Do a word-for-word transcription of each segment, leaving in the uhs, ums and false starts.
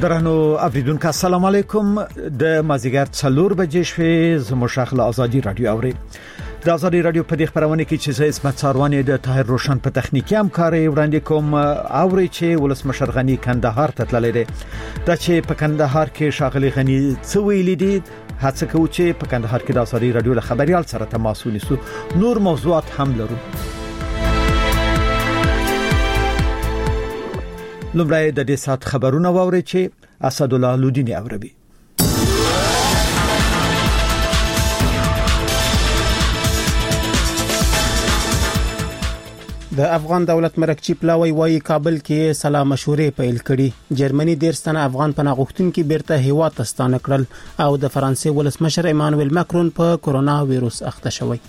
درنو اوریدونکو السلام علیکم د مازیګر څلور بجې شوې زموږ شخل ازادي رادیو اوري د ازادي رادیو په دې خبرونه کې چې زه اسمت ساروانی د طاهر روشن په تخنیکی همکاري وړاندې کوم اوري چې ولسمشر غنی کندهار ته تللی دی دا چې په کندهار کې شاغلي غنی څه ویلي دي هڅه کوي چې په کندهار کې د ازادي رادیو له خبريال سره تماس ونیسو نور موضوعات هم لرو لومړی د دې سات خبرونه واوري چې اسد الله لودینی اوروي د افغان دولت مرکچی پلاوی وایي کابل کې سلا مشورې پیل کړي جرمني دیرستانه افغان پناهغښتونکو بیرته هیواد ته ستانه کړل او د فرانسې ولسمشر ایمانوئل ماکرون په کورونا وایروس اخته شوی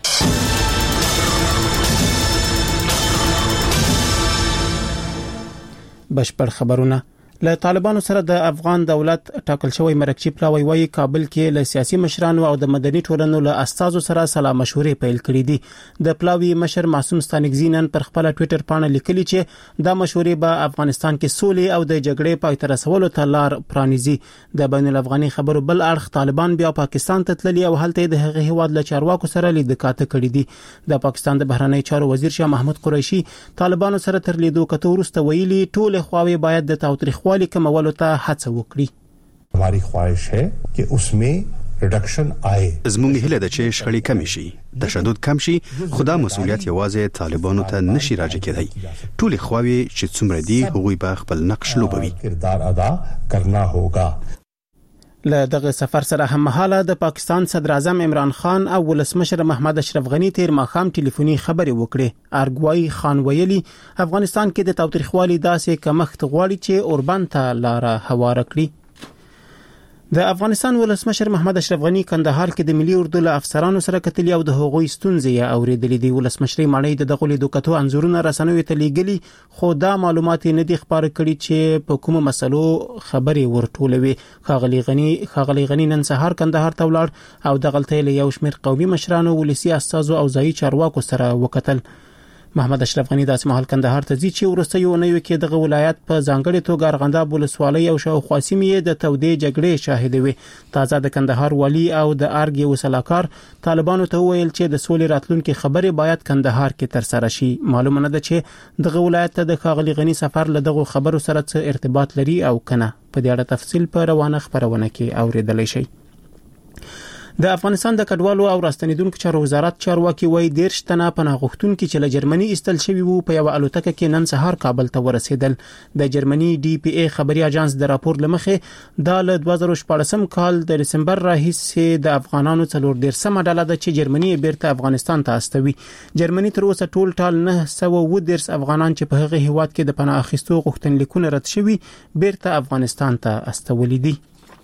بشپړ خبرونه له طالبانو سره د افغان دولت ټاکل شوی مرکچی پلاوی وایي کابل کې له سیاسي مشرانو او د مدني ټولنو له استازو سره سلا مشورې پیل کړې دي د پلاوی مشر معصوم ستانګزینن پر خپل ټوئیټر باندې لیکلي چې دا مشورې به افغانستان کې سولې او د جګړې پای ته رسولو ته لار پرانیزي د بین الافغاني خبرو بل اړخ طالبان بیا پاکستان ته تللي او هلته د هغه هیواد له چارواکو سره لیدکاته کړې دي د پاکستان د بهرنی چارو وزیر شاه محمود قریشي طالبانو سره تر لیدو کته ورسته ویلي ټول خواوې باید د تاوتریخ والی کمولو ته هڅه وکړي हमारी ख्वाहिश है कि उसमें रिडक्शन आए زموږ هیله ده چې شخړې کم شي تشدد کم شي خدا مسؤلیت یوازې طالبانو ته نشي راځي کېدای ټول خواوې چې څومره دي هغوی به خپل نقش لوبوي کردار ادا کرنا ہوگا له دغه سفر سره هم مهاله د پاکستان صدر اعظم عمران خان او ولسمشر محمد اشرف غنی تیر ماخام ټلیفوني خبرې وکړې ارګوای خان ویلي افغانستان کې د تاوتریخوالي داسې کمښت غواړي چې اوربان ته لار هواره کړي د افغانستان ولسمشر محمد اشرف غنی کندهار کې د ملي اردو له افسرانو سره کتلی او د هغوی ستونزې اوریدلې دي ولسمشر ماڼۍ د دغه لیدوکتو انزورونه رسنوي ته لیږلي خو دا معلومات نه دي خبر کړي چې په کومه مسلو خبرې ورټولوي خاغلی غنی خاغلی غنی نن سهار کندهار ته ولاړ او د غلطۍ له یو شمېر قومي مشرانو ولسی اساسو او ځایي چارواکو سره وکتل محمد اشرف غنی داسې مهال کندهار ته ځي چې ورسته یو نه یو کې دغه ولایت په ځانګړي توګه ارغنداب ولسوالۍ او شاوخوا سیمې د تودې جګړې شاهد وي تازه د کندهار والی او د ارګ یو سلاکار طالبانو ته ویل چې د سولې راتلونکو خبرې باید کندهار کې تر سره شي معلومه نه ده چې دغه ولایت ته د خاغلی غنی سفر له دغه خبرو سره څه ارتباط لري او کنه په دې اړه تفصیل په روانه خبرونه کې اوریدلای شي د افغانستان د کډوالو او راستنیدونکو چارو وزارت چارواکي وایي دیرش تنه پناهغښتونکو چې له جرمني استل شوی وو په یو الوتکه کې نن سهار کابل ته ورسېدل د جرمني ډي پی ای خبري اژانس د راپور لمخې د دوه زره شپږم کال د دسمبر راهیسې د افغانانو څلور دیرشمه ډله د چې جرمني بیرته افغانستان ته استوي جرمني تر اوسه ټول ټال نه سوه و دیرش افغانان چې په هغه هیواد کې د پناه اخیستو غوښتنلیکونه رد شوي بیرته افغانستان ته استولي دي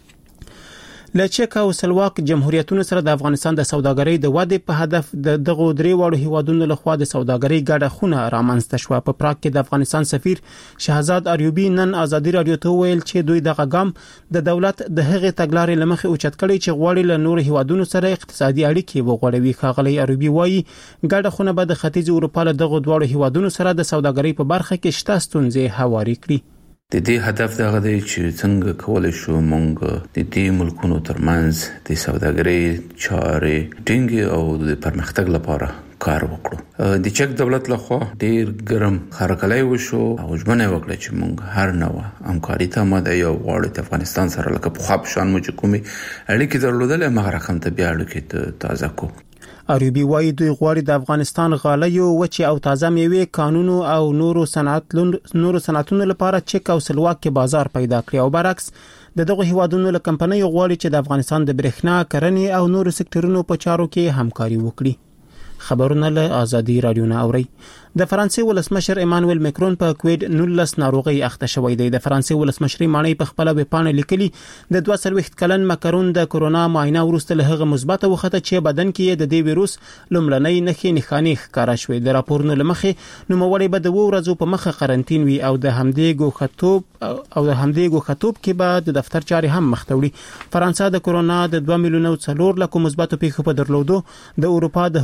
له چک او سلواک جمهوریتونو سره د افغانستان د سوداګرۍ د وده په هدف د دغه درې وړو هیوادونو لخوا د سوداګرۍ ګډه خونه رامنځته شو په پراګ کې د افغانستان سفیر شهزاد اریوبی نن ازادي رادیو ته ویل چې دوی دغه ګام د دولت د هغې تګلارې لمخې اوچت کړي چې غواړي له نور هیوادونو سره اقتصادي اړیکې وغوړوي خاغلی اریوبی وایي ګډه خونه به د ختیځ اروپا له دغه دوه هیوادونو سره د سوداګرۍ په برخه کې شته ستونزې هواري کړي د دې هدف دا غوډي چې څنګه کولای شو مونږ د دې ملکونو ترمنځ د سوداګرۍ چارې ټینګ او د پرمختګ لپاره کار وکړو د چک دولت لخوا ډیر ګرم خرکلای وشو او ژمنه وکړه چې مونږ هر نوو همکاري ته ماده یو غواړو د افغانستان سره لکه په خاپ شان مو چې کومي اړیکې درلودل هغه رقم ته بیا اړیکې تازه کو اریوبی وایي دوی غواړي د افغانستان غالیو وچې او تازه میوې قانونو او نورو صنعت نورو صنعتونو لپاره چک او سلواک کې بازار پیدا کړي او برعکس د دغه هیوادونو له کمپنۍ غواړي چې د افغانستان د برېښنا کرنې او نورو سکتورونو په چارو کې همکاري وکړي خبرونه له ازادي رادیو نه اوري د فرانسې ولسمشر ایمانوئل ماکرون په کووید نولس ناروغي اخته شوی دی د فرانسې ولسمشر ماڼۍ په خپل ویبپاڼه لیکلي د دوه سلويخت کلن ماکرون د کورونا معاینه وروسته له هغه مثبت وخته چې بدن کې د دې وایروس لومړنۍ نښې نښانې ښکارا شوې د راپورونو لمخې نوموړی به د وو ورځو په مخه قرنټین وي او د همدې ګوښتوب او د همدې ګوښتوب کې به د دفتر چارې هم مختوړي فرانسه د کورونا د دوه میلیونه څلور لکه مثبت پیښو په درلودو د اروپا د هغو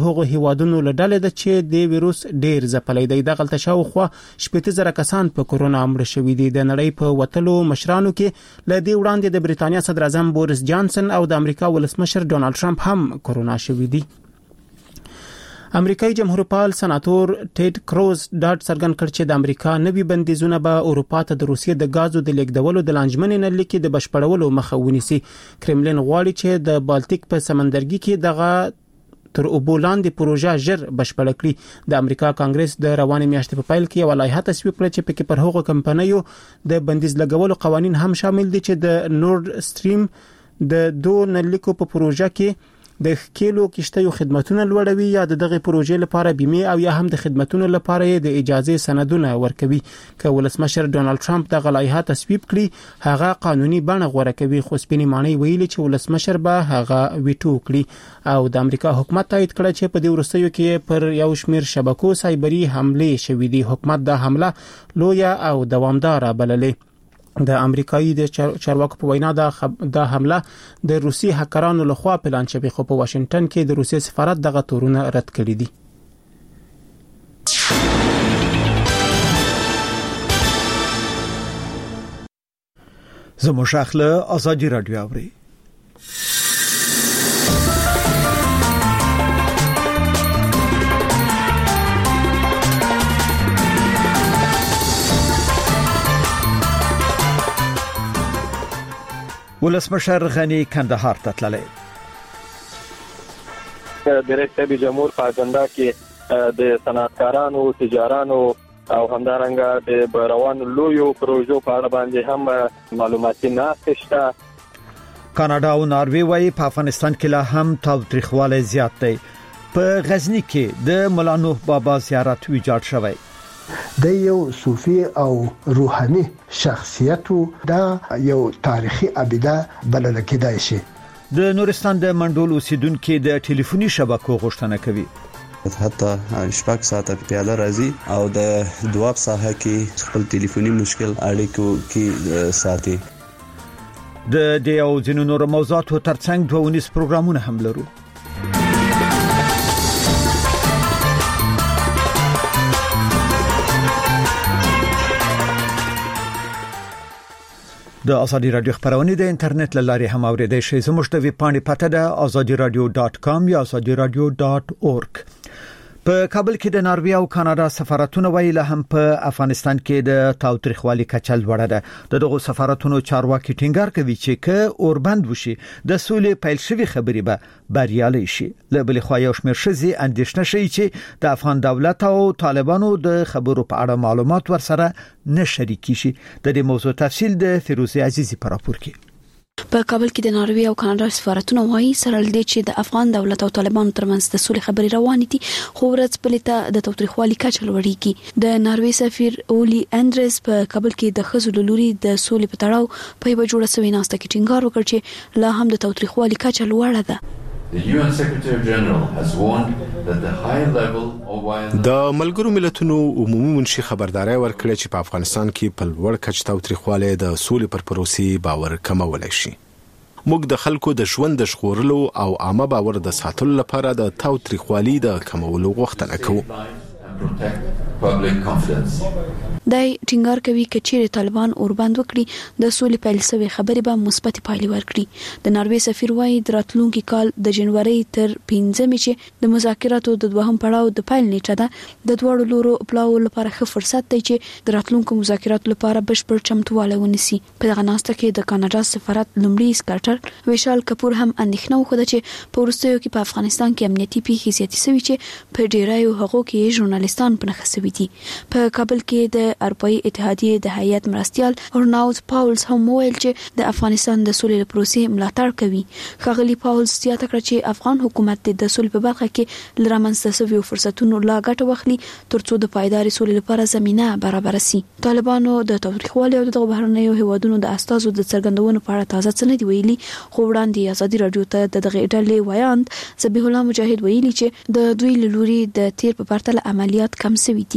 هوادونو لډاله د چې د وایروس ډیر ځپلې دی د غلطه شاوخوا شپږ زره کسان په کورونا مړ شوي دي د نړۍ په وټلو مشرانو کې ل دې وړاندې د بریتانیا صدر اعظم بوریس جانسن او د امریکا ولسمشر ډونالد ټرمپ هم کورونا شوي دي امریکایي جمهوریت سناتور ټید کروز ډاټ څرګند کړ چې د امریکا نوي بندیزونه به اروپا ته د روسیې د غازو د لیږدولو د لانجمنې نه لیکي د بشپړولو مخه ونیسي کرملین غواړي چې د بالټیک په سمندرګي کې دغه تر اوبولاندې پروژه ژر بشپړ کړي د امریکا کانګرس د روانې میاشتې په پیل کې یو لایحه تصویب کړه چې پکې پر هغو کمپنیو د بندیز لګولو قوانين هم شامل دي چې د نورد سټریم د دوه نلیکو په پروژه کې د خکېلو کشتیو خدماتونه لوړوي یا د دغه پروژې لپاره بیمه او یا هم د خدماتونو لپاره د اجازه سندونه ورکوي که ولسمشر ډونالد ټرمپ د غلایحه تصویب کړي هغه قانوني بڼه غوړه کوي خو سپینې معنی ویلي چې ولسمشر به هغه ویټو کړي او د امریکا حکومت تایید کړ چې په دې ورستیو کې پر یو شمیر شبکو سایبری حمله شوې دي حکومت دا حمله لویه او دوامدار بللې د امریکایي د چارواکو په وینا دا خب... دا حمله د روسي هکرانو لخوا پلان شوی خو په واشنگټن کې د روسي سفارت دغه تورونه رد کړي دي زموږ اخله ازادي رادیو اوري ولسمشر غنی کندهار ته تللی د رئیس جمهور په اجنډا کې د صنعتکارانو تجارانو او همدارنګه د روانو لویو پروژو په اړه باندې هم معلوماتي ناقص شته کاناډا او ناروې وايي په افغانستان کې لا هم تاوتریخوالی زیات دی په غزنی کې د مولا نوح بابا زیارت ویجاړ شوی د یو صوفي او روحاني شخصیت دا یو تاریخي ابیده بلل کېدای شي د نورستان د منډول اوسیدونکو د ټلیفوني شبکو غوښتنه کوي حتی شپږ ساعته پیاله راځي او د دواب ساحه کې خپل ټلیفوني مشکل اړیکو کې ساتي د دې او ځینو نور موضوعاتو ترڅنګ دوه ونیس پروګرامونه هم لرو د ازادي رادیو خبرونه د انټرنیټ لارې هم اوریدئ شئ زموږ د ویب پاڼې پته ده azadi radio dot com یا azadi radio dot org په کابل کې د ناروې او کاناډا سفارتونو ویل هم په افغانستان کې د تاوتریخوالي کچه لوړه ده دغه سفارتونو چارواکي ټینګار کوي چې که اوربند وشي د سولې پیل شوی خبري به بریالي شي لبل خو یو شمیر شزي اندیشنه شي چې د افغان دولت او طالبانو د خبرو په اړه معلومات ورسره نه شریکي شي د دې موضوع تفصیل د فیروزه عزیزی په راپور کې په کابل کې د ناروې او کاناډا سفارتونو وايي سره لدې چې د افغان دولت او طالبانو ترمنځ د سولې خبرې روانې دي خو ورځ پلیته د تاوتریخوالي کچه لوړیږي د ناروې سفیر اولی اندرس په کابل کې د خزو لوري د سولې په تړاو په یو جوړه سوي ناسته کې ټینګار وکړ چې لا هم د تاوتریخوالي کچه لوړه ده The U N Secretary General has warned that the high level of violence د ملګرو ملتونو عمومي منشي خبرداري ورکړه چې په افغانستان کې په لوړ کچه تاوتریخوالی د سولې پر پروسې باور کمولای شي موږ د خلکو د ژوند د ژغورلو او عامه باور د ساتلو لپاره د تاوتریخوالي د کمولو غوښتنه کوو دای ټینګار کوي چې چیرې طالبان اوربند وکړي د سولې پیل شوی خبرې به مثبت پایلې ورکړي د ناروې سفیر وايي د راتلونکي کال د جنوري تر پنځمې چې د مذاکراتو د دوهم پړاو د پیل نیټه ده د دوړو لورو پلاو لپاره ښه فرصت دی چې د راتلونکو مذاکراتو لپاره بشپړ چمتووالی ونیسي په دغه ناسته کې د کاناډا سفارت لومړي سکرټر ویشال کپور هم اندېښنه وکړه چې په وروستیو کې په افغانستان کې امنیتي پیښې زیاتې شوي چې په ډیرایو هغو کې ژورنالیستان په نښه شوي دي په کابل کې د اروپאי اتحادیې د هیئت مرستيال اورناوز پاولز هم ویل چې د افغانستان د سولې پروسې ملاتړ کوي خغلی پاولز زیاته کړ چې افغان حکومت د سولې په برخه کې لرمنځته شوی فرصتونو لا ګټه واخلي ترڅو د پایداري سولې لپاره زمينه برابر شي طالبانو د تاوتریخوالي او د بهرنیو هیوادونو د استازو د څرګندونو په اړه تازه څه نه دی ویلي خو وړاندې ازادي رادیو ته د دغه ډلې وایاند زبیح الله مجاهد ویلي چې د دوی لوري د تیر په پرتله عملیات کم شوي دي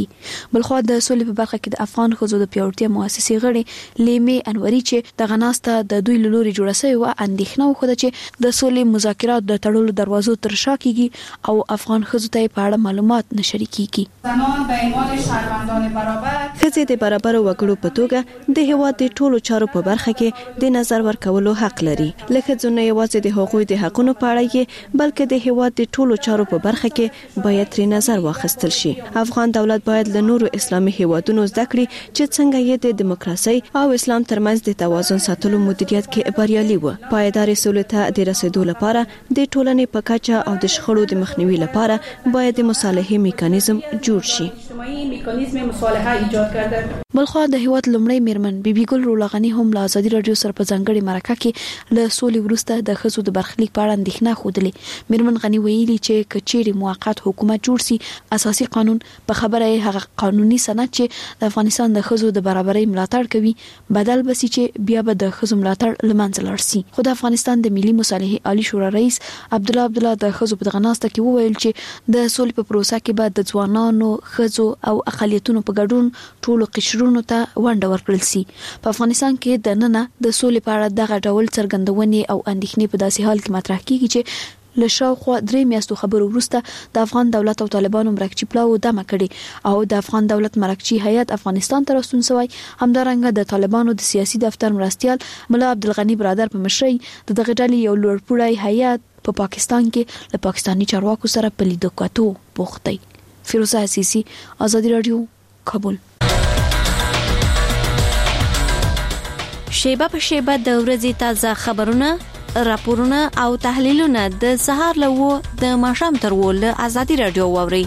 کیږي. بلخو د سولې په برخه کې د افغان ښځو د پیاوړتیا مؤسسې غړي لیمه انوري چې د غناسته د دوی لوري جوړه شوی و اندېښنه وخوده چې د سولې مذاکرات د تړلو دروازو تر شا کیږي او افغان ښځو ته په اړه معلومات نشري کیږي. زنان به عنوان شهروندان برابر ښځې د برابر وګړو په توګه د هیواد د ټولو چارو په برخه کې د نظر ورکولو حق لري. لکه ځنه یوازې د حقوقو د حقونو په اړه کې بلکې د هیواد د ټولو چارو په برخه کې باید تر نظر واخیستل شي. افغان دولت باید له نورو اسلامي هیوادونو زده کړي چې څنګه یې د دیموکراسي او اسلام ترمنځ د توازن ساتلو مدیریت کې بریالي و. پایدار سولې ته د رسیدو لپاره د ټولنې په کچه او د شخړو د مخنیوي لپاره باید د مصالحې میکانیزم جوړ شي. اجتماعي میکانیزم مصالحه ایجاد کرده. بلخو د هیواد لومړی میرمن بیبي ګل رولاغنی هم له ازادي رادیو سره په ځانګړي مرکه کې له سولې وروسته د ښځو د برخلیک په اړه اندېښنه خوده. میرمن غنی ویلي چې کچېری موقت حکومت جوړ سي اساسي قانون په خبره هغه قانوني سند چې د افغانستان د ښځو د برابرۍ ملاتړ کوي بدل بسي چې بیا به د ښځو ملاتړ لمنځه لاړ شي. خو د افغانستان د ملي مصالحې عالی شورا رئیس عبد الله عبد الله د ښځو په غناسته کې وویل چې د سولې په پروسه کې به د ځوانانو ښځو او اقلیتونو په ګډون ټولو قشرونو ته ونډه ورکړل شي. په افغانستان کې د نن د سولې په اړه دغه ډول څرګندونې او اندېښنې په داسې حال کې مطرح کیږي چې له شاوخوا درې میاشتو خبرو وروسته د افغان دولت او طالبانو مرکچی پلاو دمه کړي او د افغان دولت مرکچی هیئت افغانستان ته راستون شوی. همدارنګه د طالبانو د سیاسي دفتر مرستيال ملا عبدالغنی برادر په مشرۍ د دغه ډلې یو لوړپوړی هیئت په پا پاکستان کې له پاکستاني چارواکو سره په لیدو کتو بوخت دی. فیروزه عزیزی، آزادی رادیو، کابل. شیبه په شیبه د ورځې تازه خبرونه، راپورونه او تحلیلونه د سهار لوو د ماښام تر ول آزادي رادیو ووري.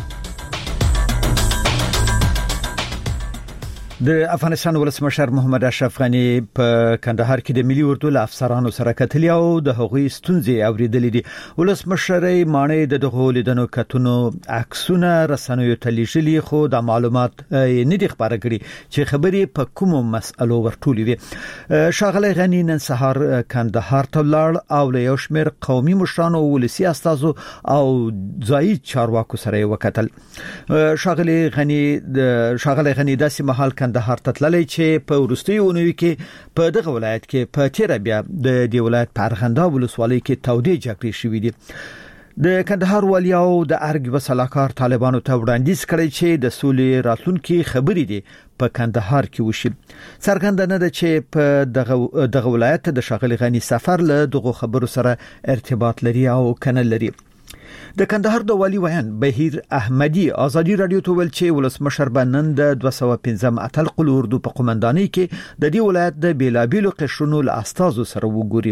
د افغانستان ولسمشر محمد اشرف غنی په کندهار کې د ملي اردو له افسرانو سره کتلی او د هغوی ستونزې اوریدلې دي. ولسمشرې مانې د دغه لیدنو کتونو عکسونه رسنیو ته لیږلي خو د معلومات نه دي خبره کړي چې خبرې په کومو مسألو ورټولې وي. شاغلی غنی نن سهار کندهار ته لاړ او له یو شمېر قومي مشرانو ولسی استازو او ځایي چارواکو سره وکتل. شاغلی غنی د شاغلی غنی داسې مهال کندهار ته تللی چې په وروستي اونیو کې په دغه ولایت کې په تیر بیا د دی ولایت په ارغنده ولسوالۍ کې تودې جګړې شوې دي. د کندهار والي او د ارګ وسلاکار طالبانو ته وړاندیز کړی چې د سولې راتلونکي خبرې دي په کندهار کې وشي. څرګنده نه ده چې په دغه دغه ولایت د شاغلی غنی سفر له دغه خبرو سره ارتباط لري او کنه لري. د کندهار د والی ویان بهیر احمدی آزادی رادیو ته ویل چې ولسمشر بنن د دوه سوه پنځم اتل قل اردو په قومندانۍ کې د دې ولایت د بیلابیلو قشرونو له استازو سره وګوري.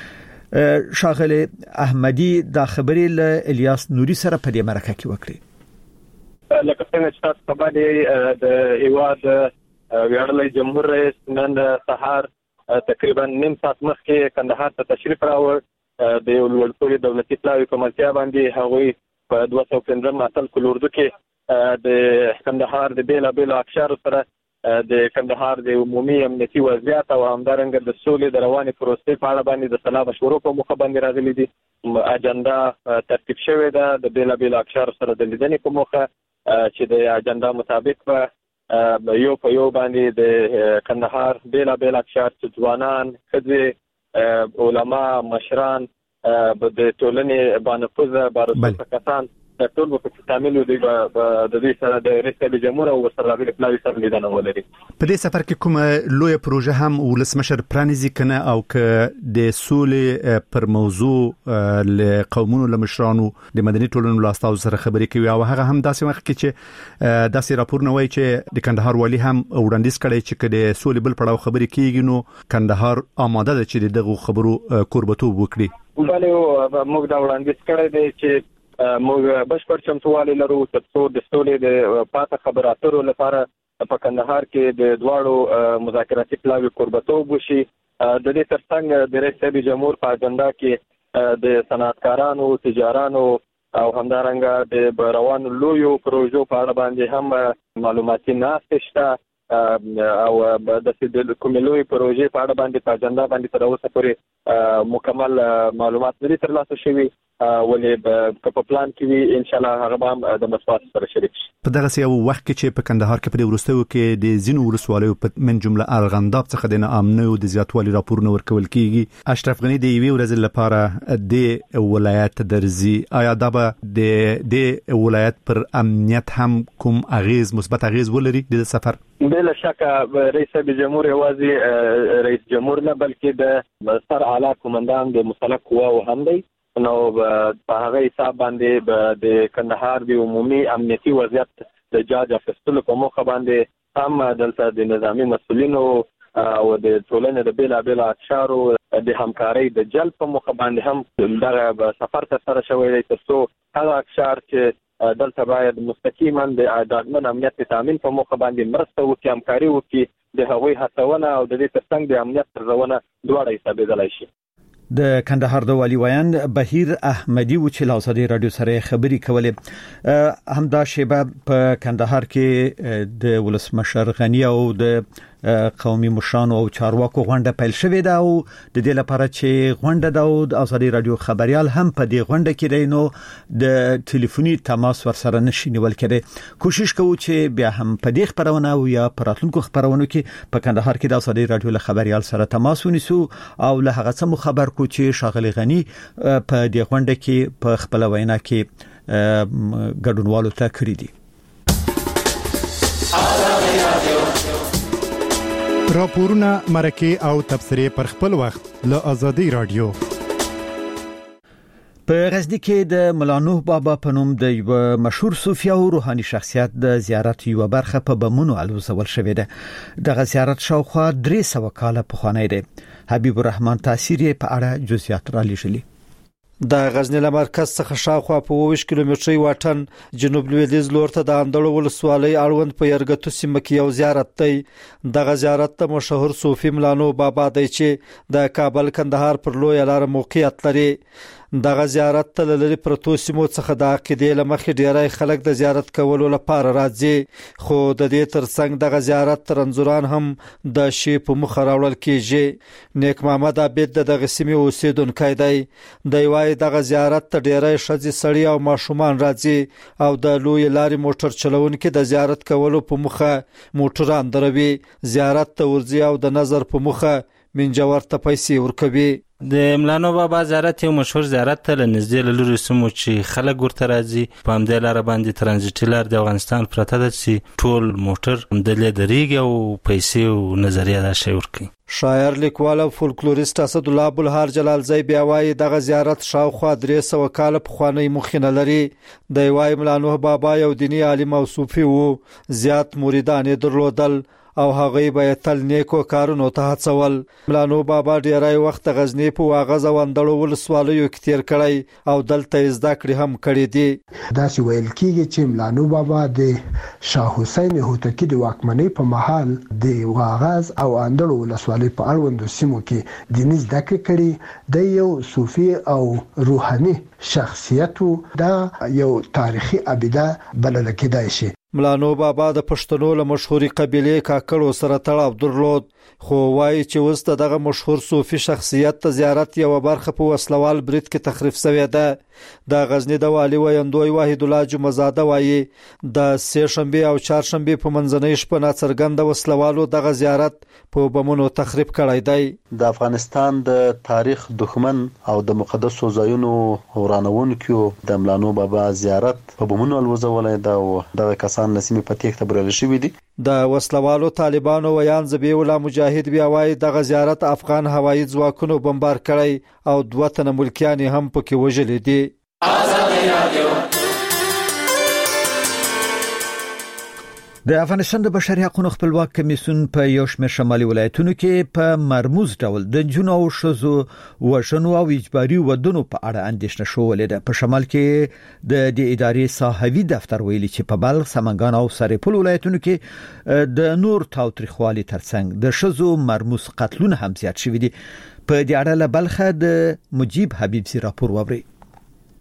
شاغلی احمدی د خبرې له الیاس نوري سره په دې مرکه کې وکړي. لکه څنګه چې تاسو په باندې د ایواد ویاړلی جمهور رئیس نن سهار تقریبا نیم ساعت مخکې کندهار ته تشریف راوړ. د یو لوړپوړي دولتي پلاوي په ملتیا باندې هغوی په دوه سوه پنځم اتل کل اردو کې د کندهار د بیلابیلو اقشارو سره د کندهار د عمومي امنیتي وضعیت او همدارنګه د سولې د روانې پروسې په اړه باندې د سلا مشورو په موخه باندې راغلي دي. اجنډا ترتیب شوې ده د بیلابیلو اقشارو سره د لیدنې په موخه چې د اجنډا مطابق په یو په یو باندې د کندهار بیلابیل اقشار چې ځوانان، ښځې، علما، مشران، د ټولنې بانفوذه بارسوسه کسان د ټول په تامل دی د دې سره د رئیس جمهور او سره د پلاوي سره لیدنه ولري. په دې سفر کې کومه لوی پروژه هم ولسمشر پرانیزي کنه او ک د سولې پر موضوع له قومونو له مشرانو د مدني ټولنو له استازو سره خبرې کوي او هغه هم داسې وخت کې چې داسې راپور نه وایي چې د کندهار والی هم وړاندیز کړي چې د سولې بل پړاو خبرې کیږي نو کندهار آماده ده چې دغه خبرو قربتوب وکړي. بله موږ دا وړاندیز کړی دی چې موږ بشپړ چمتووالی لرو ترڅو د سولې د پاته خبرو اترو لپاره په کندهار کې د دواړو مذاکراتي پلاوي قربتوب وشي. د دې ترڅنګ د رئیس جمهور په اجنډا کې د صنعتکارانو، تجارانو او همدارنګه د روانو لویو پروژو په اړه باندې هم معلوماتي ناستې شته او د کومې لویې پروژې په اړه باندې په اجنډا باندې تر اوسه پورې مکمل معلومات نه دي ترلاسه شوي. ولې په پلان کې وي ان شاء الله هغه به د مسوات سره شریک شي. په دغه یو وخت کې چې په کندهار کې په ورستیو کې د زینو ولسوالیو په من جمله ارغنداب څخه د ناامنۍ او د زیاتوالي راپورونه ورکول کیږي. اشرف غنی د یوې ورځې لپاره د ولایت درځي، آیا دا به د د ولایت پر امنیت هم کوم اغیز مثبت اغیز ولري د سفر؟ بلا شک رئیس جمهور یوازې رئیس جمهور نه بلکې د سر اعلی کمانډان د مسلح قواو هم دی. نو په هغه حساب باندې د کندهار د عمومي امنیتي وضعیت د جاج افستلو په موخه باندې هم دلته د نظامی مسؤلینو او د ټولنې د بیلا بیلا اقشارو د همکارۍ د جلب په موخه باندې هم دغه سفر ته سره شوی دی ترڅو هغه اقشار چې دلته باید مستقیما د ډاډمن امنیت تامین په موخه باندې مرسته وکړي، همکاري وکړي، د هغوی هڅونه او د دې ترڅنګ د امنیت ترونه دواړه حسابېدلی شي. د کندهار د والی ویان بهیر احمدی و چې له ازادي رادیو سره خبري کولې همدا شیبه په کندهار کې د ولسمشر غنی او د قومي مشرانو او چارواکو غونډه پیل شوې ده او د دې لپاره چې غونډه د ازادي رادیو خبريال هم په دې غونډه کې دی نو د ټلیفوني تماس ورسره نشي نیول کېده. کوشش کوو چې بیا هم په دې خبرونه او یا پراتونکو خبرونو کې په کندهار کې د ازادي رادیو له خبريال سره تماس ونیسو او له هغه څه خبر کو چې شاغلي غنی په دې غونډه کې په خپل وینا کې ګډونوالو ته کړی دي. راپورونه مرکه او تبصره پر خپل وخت له ازادي رادیو. په غزنی کې د ملانوح بابا په نوم د یو مشهور صوفي او روحاني شخصیت د زیارت یو برخه په بمونو الوزول شوې ده. دغه زیارت شاوخوا درې سوه کاله پخوانی دی. حبیب الرحمن تاثیر په اړه جزئیات را لېږلي. د غزنی له مرکز څخه شاوخوا په اووه کیلومتري واټن جنوب لویدیځ لور ته د اندړو ولسوالۍ اړوند په یرګتو سیمه کې یو زیارت دی. دغه زیارت ته مشهور صوفي ملانوح بابا دی چې د کابل کندهار پر لوی لار موقعیت لري. دغه زیارت ته لری پروتو سیمو څخه د عقیدې لمخې ډیری خلک د زیارت کولو لپاره راځي، خو د دې ترڅنګ دغه زیارت ترنځوران هم د شی په مخ راوړل کیږي. نیک محمد عبد دغه سیمې اوسیدونکی دی. د وای دغه زیارت ته ډیری شذې سړی او ماشومان راځي او د لوی لارې موټر چلونکي د زیارت کولو په مخه موټران دروي، زیارت ته ورځي او د نظر په مخه منجور ته پیسې ورکوي. د ملانوح بابا زیارت یو مشهور زیارت ته لنږدې له لوري سمو چې خلک ورته راځي. په همدې لار باندې ترانزیټي لار د افغانستان پرته ده چې ټول موټر همدلته درېږي او پیسې او نظریه دا شی ورکوي. شاعر، لیکوال او فولکلوریست اسد الله ابوالهار جلالزی بیا وایي دغه زیارت شاوخوا درې سوه کاله پخوانی مخینه لري. د وای ملانوح بابا یو دینی عالم او صوفي وو، زیات مریدان درلودل او هغه به تل نیکو کارونو ته هڅول. ملانوح بابا ډیری وخت غزنی په واغز او اندړو ولسوالیو کې تیر کړی او دلته زده کړې هم کړې دي. دا چې ویل کیږي چې ملانوح بابا د شاه حسین هوتکی د واکمنۍ په مهال د واغز او اندړو ولسوالۍ په اړوندو سیمو کې دیني زده کړې کړې. د یو صوفي او روحاني شخصیت دا یو تاریخي ابیده بلل کېدای شي. ملانوح بابا د پښتنو له مشهوري قبيله کاکړو سره تړاو درلود، خو وایي چې اوس دغه مشهور صوفي شخصیت ته زیارت یو برخه په وسلوال برید کې تخریب شوې ده. د غزنی د والی ویندوی واحد الله جمعزاده وایي د سه شنبه او چهار شنبه په منځنۍ شپه ناڅرګند وسلوالو دغه زیارت په بمونو تخریب کړی دی. د افغانستان د تاریخ دښمن او د مقدسو ځایونو ورانونکو د ملانوح بابا زیارت په بمونو الوزولای دا او دغه کسان نسیمه په تیښته برل شوی دي. د وسلوالو طالبانو ویان زبی الله مجاهد بیا وایي دغه زیارت افغان هوایي ځواکونو بمبار کړی او دوه تنه ملکیان هم پکې وژل دي. ازادي رادیو د افغانستان د بشري حقوقو خپلواک کمیسیون په یو شمېر شمالي ولایتونو کې په مرموز ډول د جنو او شذو وژنو او اجباري ودونو په اړه اندېښنه شوولې ده. په شمال کې د دې ادارې صاحبي دفتر ویلي چې په بلخ، سمنګان او سرپل ولایتونو کې د نور تاوتریخوالي ترڅنګ د شذو مرموز قتلونه هم زیات شوي دي. په دې اړه له بلخه د مجيب حبیب سي راپور ووري.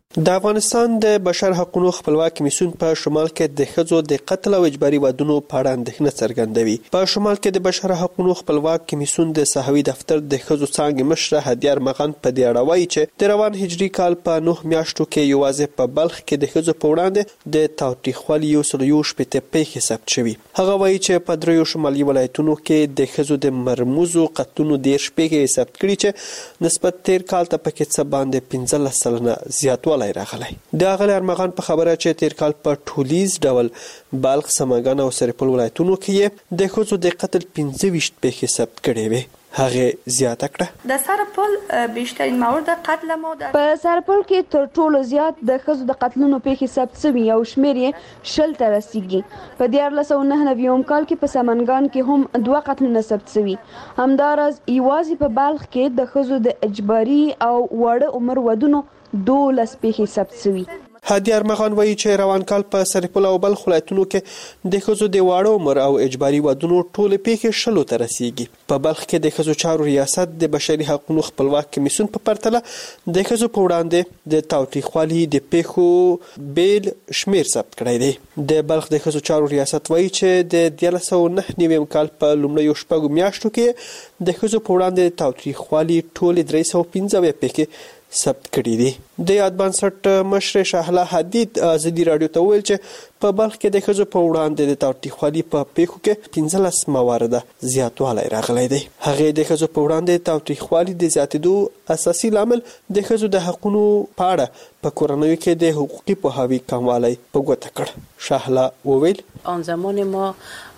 د افغانستان د بشر حقوقو خپلواک کمیسیون په شمال کې د ښځو د قتل او اجباري ودونو په اړه اندېښنه څرګندوي. په شمال کې د بشر حقوقو خپلواک کمیسیون د صحوي دفتر د ښځو څانګې مشره هدیه ارمغان په دې اړه وایي چې د روان هجري کال په نهه میاشتو کې یوازې په بلخ کې د ښځو په وړاندې د تاوتریخوالي یو سل یو شپېته پیښې ثبت شوي. هغه وایي چې په دریو شمالي ولایتونو کې د ښځو د مرموزو قتلونو دېرش پیښې ثبت کړي چې نسبت تیر کال ته پکې څه باندې پنځلس سلنه زیاتوالی راغلی. د اغلی ارمغان په خبره چې تیر کال په ټولیز ډول بلخ، سمنګان او سرپل ولایتونو کې د ښځو د قتل پنځه ویشت پیښې ثبت کړې وې. هغه زیاته کړه د سرپل بیشترین مورد قتل مو ده. په سرپل کې تر ټولو زیات د ښځو د قتلونو پیښې ثبت شوي او شمېر یې شل ته رسیږي. په دیارلس سوه نهه نوي کال کې په سمنګان کې هم دوه قتلونه ثبت شوي. همداراز یوازې په بلخ کې د ښځو د اجباري او واړه عمر ودونو دولس پیښې ثبت شوي. هدیه ارمغان وایي چې روان کال په سرپل او بلخ ولایتونو کې د ښځو د واړه عمر او اجباري ودونو ټولې پیښې شلو ته رسیږي. په بلخ کې د ښځو چارو ریاست د بشري حقوقو خپلواک کمیسیون په پرتله د ښځو په وړاندې د تاوتریخوالي د پیښو بیل شمیر ثبت کړی دی. د بلخ د ښځو چارو ریاست وایي چې د دیارلس سوه نهه نوي کال په لومړیو شپږو میاشتو کې د ښځو په وړاندې د تاوتریخوالي ټولې درې سوه پنځه پیښې ثبت کړي دي. د یاد بنسټ مشر شهلا حدید ازادي رادیو ته ویل چې په بلخ کې د ښځو په وړاندې د تاوتریخوالي په پیښو کې پنځلس موارده زیاتوالی راغلی دی. هغې د ښځو په وړاندې د تاوتریخوالي د زیاتېدو اساسي لامل د ښځو د حقونو په اړه په کورنیو کې د حقوقي پوهاوي کموالی په ګوته کړ. شهلا وویل آن زمان ما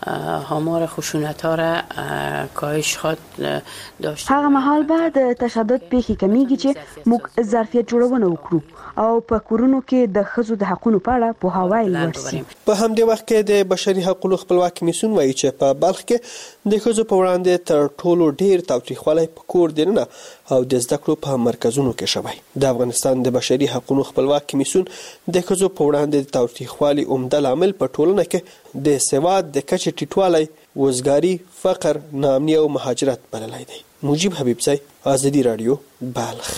آمار خشونت ها را کاهش خواهد داشت. هغه مهال به د تشدد پیښې کمیږي چې موږ ظرفیت جوړونه وکړو او په کورونو کې د ښځو د حقونو په اړه پوهاوی لوړ شي. په همدې وخت کې د بشري حقوقو خپلواک کمیسیون وایي چې په بلخ کې د ښځو په وړاندې تر ټولو ډیر تاوتریخوالی په کور دننه او د زده کړو په مرکزونو کې شوی. د افغانستان د بشري حقوقو خپلواک کمیسیون د ښځو په وړاندې د تاوتریخوالي عمده لامل په ټولنه کې د سواد د کچې ټیټوالی، وزګاري، فقر، ناامني او مهاجرت بللی دی. مجيب حبیبزی، ازادي رادیو، بلخ.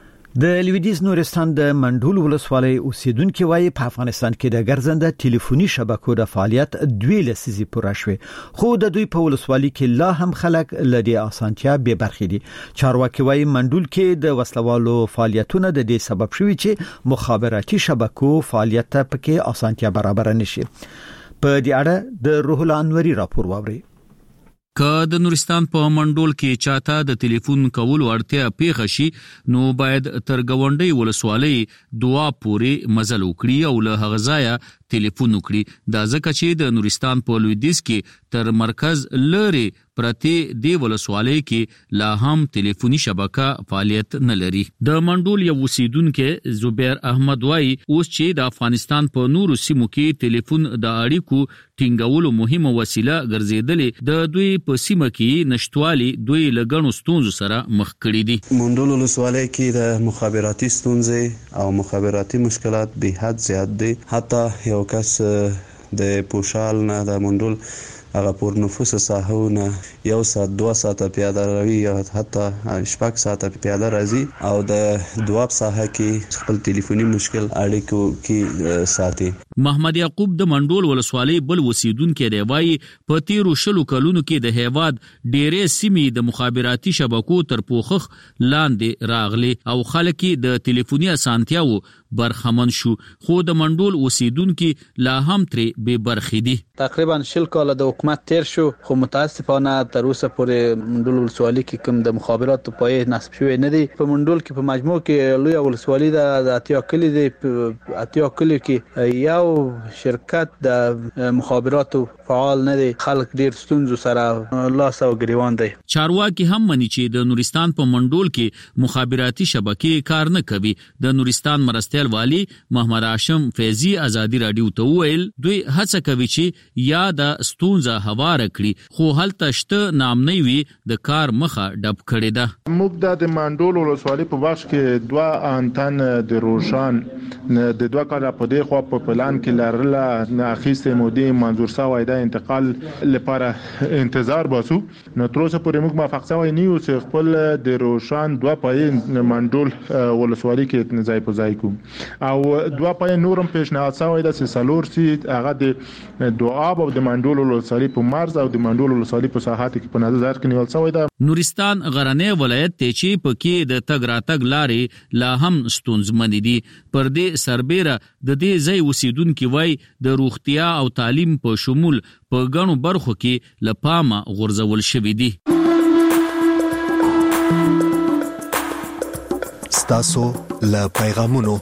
د لویدیز نورستان د منډول ولسوالۍ اوسیدونکو وایي په افغانستان کې د ګرځنده ټلیفوني شبکو د فعالیت دوی لسیزې پوره شوه، خو د دوی په ولسوالۍ کې لا هم خلک لدی اسانتیا به برخې دي. چارواکي وایي منډول کې د وسلوالو فعالیتونه د دې سبب شوي چې مخابراتي شبکو فعالیت ته پکې اسانتیا برابر نشي. په دې اړه د روح الله انوري راپور واوري. که د نورستان په منډول کې چاته د ټلیفون کولو اړتیا پیښه شي نو باید تر ګاونډي ولسوالۍ دوا پورې مزل وکړي او له هغه ځایه ټلیفون وکړي. دا ځکه چې د نورستان په لویدیځ کې تر مرکز لري پرتی دی ولسوالۍ کې لا هم ټلیفوني شبکه فعالیت نه لري. د منډول یو اوسیدونکو زبیر احمد وای اوس چې د افغانستان په نورو سیمو کې ټلیفون د اړیکو ټینګولو مهمه وسیله ګرځیدلې، د دوی په سیمه کې نشټوالي دوی لګڼو ستونزو سره مخ کړي دي. منډول ولسوالۍ کې د مخابراتي ستونزې او مخابراتي مشکلات به حد زیات دي. حتی یو کس د پوشال نه د منډول هغه پور نفوس ساحونه یو ساعت دوه ساعته پیاده روي یا حتی شپږ ساعته پیاده راځي او د دواب ساحه کې خپل ټلیفوني مشکل اړیکو کې ساتي. محمد یعقوب د منډول ولسوالۍ بل اوسیدونکو دی وایي په تیرو شلو کلونو کې د هیواد ډېرې سیمې د مخابراتي شبکو تر پوښښ لاندې راغلي او خلک د ټلیفوني اسانتیاو برخمن شو، خو د منډول اوسیدونکو لا هم ترې بې برخې دي. تقریبا شل کال د حکومت تیر شو خو متاسفانه تر اوسه پورې منډول ولسوالۍ کې کوم د مخابراتو پایې نصب شوی نه دی. په منډول کې په مجموع کې لوی ولسوالۍ د اتیا کلی دی. اتیا کلی کې یو شرکت د مخابراتو فعال نه دی. خلک ډیر ستونزو سره لاس او ګریوان دی. چارواکي هم مني چې د نورستان په منډول کې مخابراتي شبکې کار نه کوي. د نورستان مرستیال والی محمد هاشم فیضی ازادي رادیو ته ویل دوی هڅه کوي چې یا د ستونزه هواره کړي خو هلته شته نامنۍ وي د کار مخه ډب کړي ده. موږ د منډول ولسوالۍ په بخش کې دوه انتن د روشان د دوه کاله په دی خو په پلان کې لرله نه اخیسته مودې منظور شوی د انتقال لپاره انتظار باسو. نو تر اوسه پورې موږ موافق شوی نه یو چې خپل د روشان دوه پای منډول ولسوالۍ کې ځای په ځای کوو. او دوه پای نورم پیشنهاد شوی د سالور سي هغه د دواب او د منډول ولسوالۍ په مرز او د منډول ولسوالۍ په ساحات کې په نظر کې نیول شوی دی. نورستان غرنی ولایت ته چې پکې د تګ راتګ لارې لا هم ستونزمن دي. پر دې سربېره د دې ځای اوسیدونکو وای د روغتیا او تعلیم په شمول په غنو برخو کې لپامه غورځول شوې دي. ستاسو له پیغامونو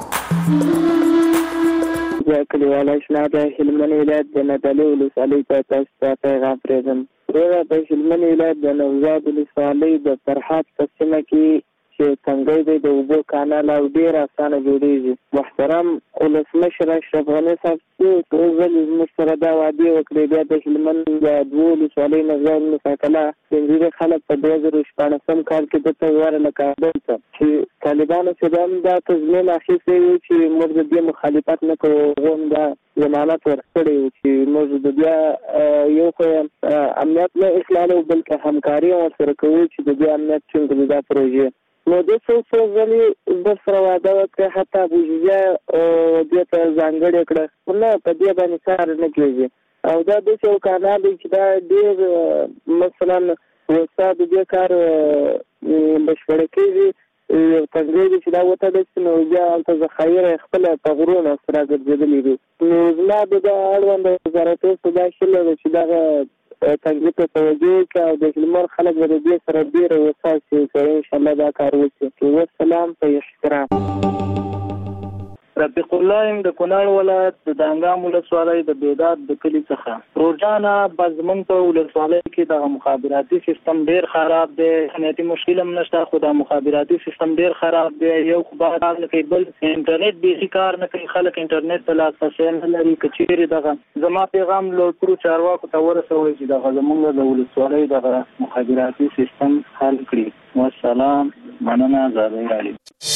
زه کلیواله اشنا د هلمند ولایت د ندلې ولسوالۍ په تاسو ته پیغام پرېږدم. زه د هلمند ولایت د نوزاد ولسوالۍ د فرحات په سیمه کې چې څنګه دی د اوبو کانال او ډېر اسانه جوړیږي. محترم ولسمشر اشرف غني صاحب چې ټول زموږ سره دا وعده وکړې بیا د هلمند د دوو ولسوالۍ نظر مساکله د خلک په دوه زره شپاړسم کال کې د تغوار له کابل ته چې طالبانو چې هم دا تضمین اخیستی و چې موږ د دې مخالفت نه کوو غوم دا ضمانت ورکړی و چې موږ د بیا یو خو امنیت نه اخلالو بلکې همکاري ورسره کوو چې د دې امنیت څنګه دا پروژې نو د څو څو ځلې د سره واده وکړه حتی بوجیزه دې ته ځانګړې کړه نه په دې باندې کار نه کېږي او دا د څو کانال چې دا ډېر مثلا وساد دې کار بشپړ کېږي یو څنګه چې دا وته د نو بیا تاسو ذخایر خپل په غرونو سره ګرځېدلې دي نو زما د اړوند وزارت صدا شله چې دا څنګه ته توجه کوي او د هلمند خلک د دې سره ډیر وساسي کوي ان شاء الله دا کار وکړي. والسلام په احترام. رفیق الله د کونړ ولایت د دانګام ولسوالۍ د بیداد د کلی څخه روزانه بزمن په ولسوالۍ کې د مخابراتي سیستم ډیر خراب دی. انټرنیټي مشکل هم نشته خو د مخابراتي سیستم ډیر خراب دی. یو خبر نه کوي بل انټرنیټ به کار نه کوي. خلک انټرنیټ ته لاسرسی نه لري. کچېری دغه زما پیغام له ټولو چارواکو ته ورسوي چې دغه زموږ د ولسوالۍ د مخابراتي سیستم حل کړي. والسلام. مننه. زاده علي.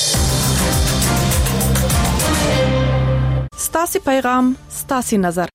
ستاسي پیغام ستاسي نظر.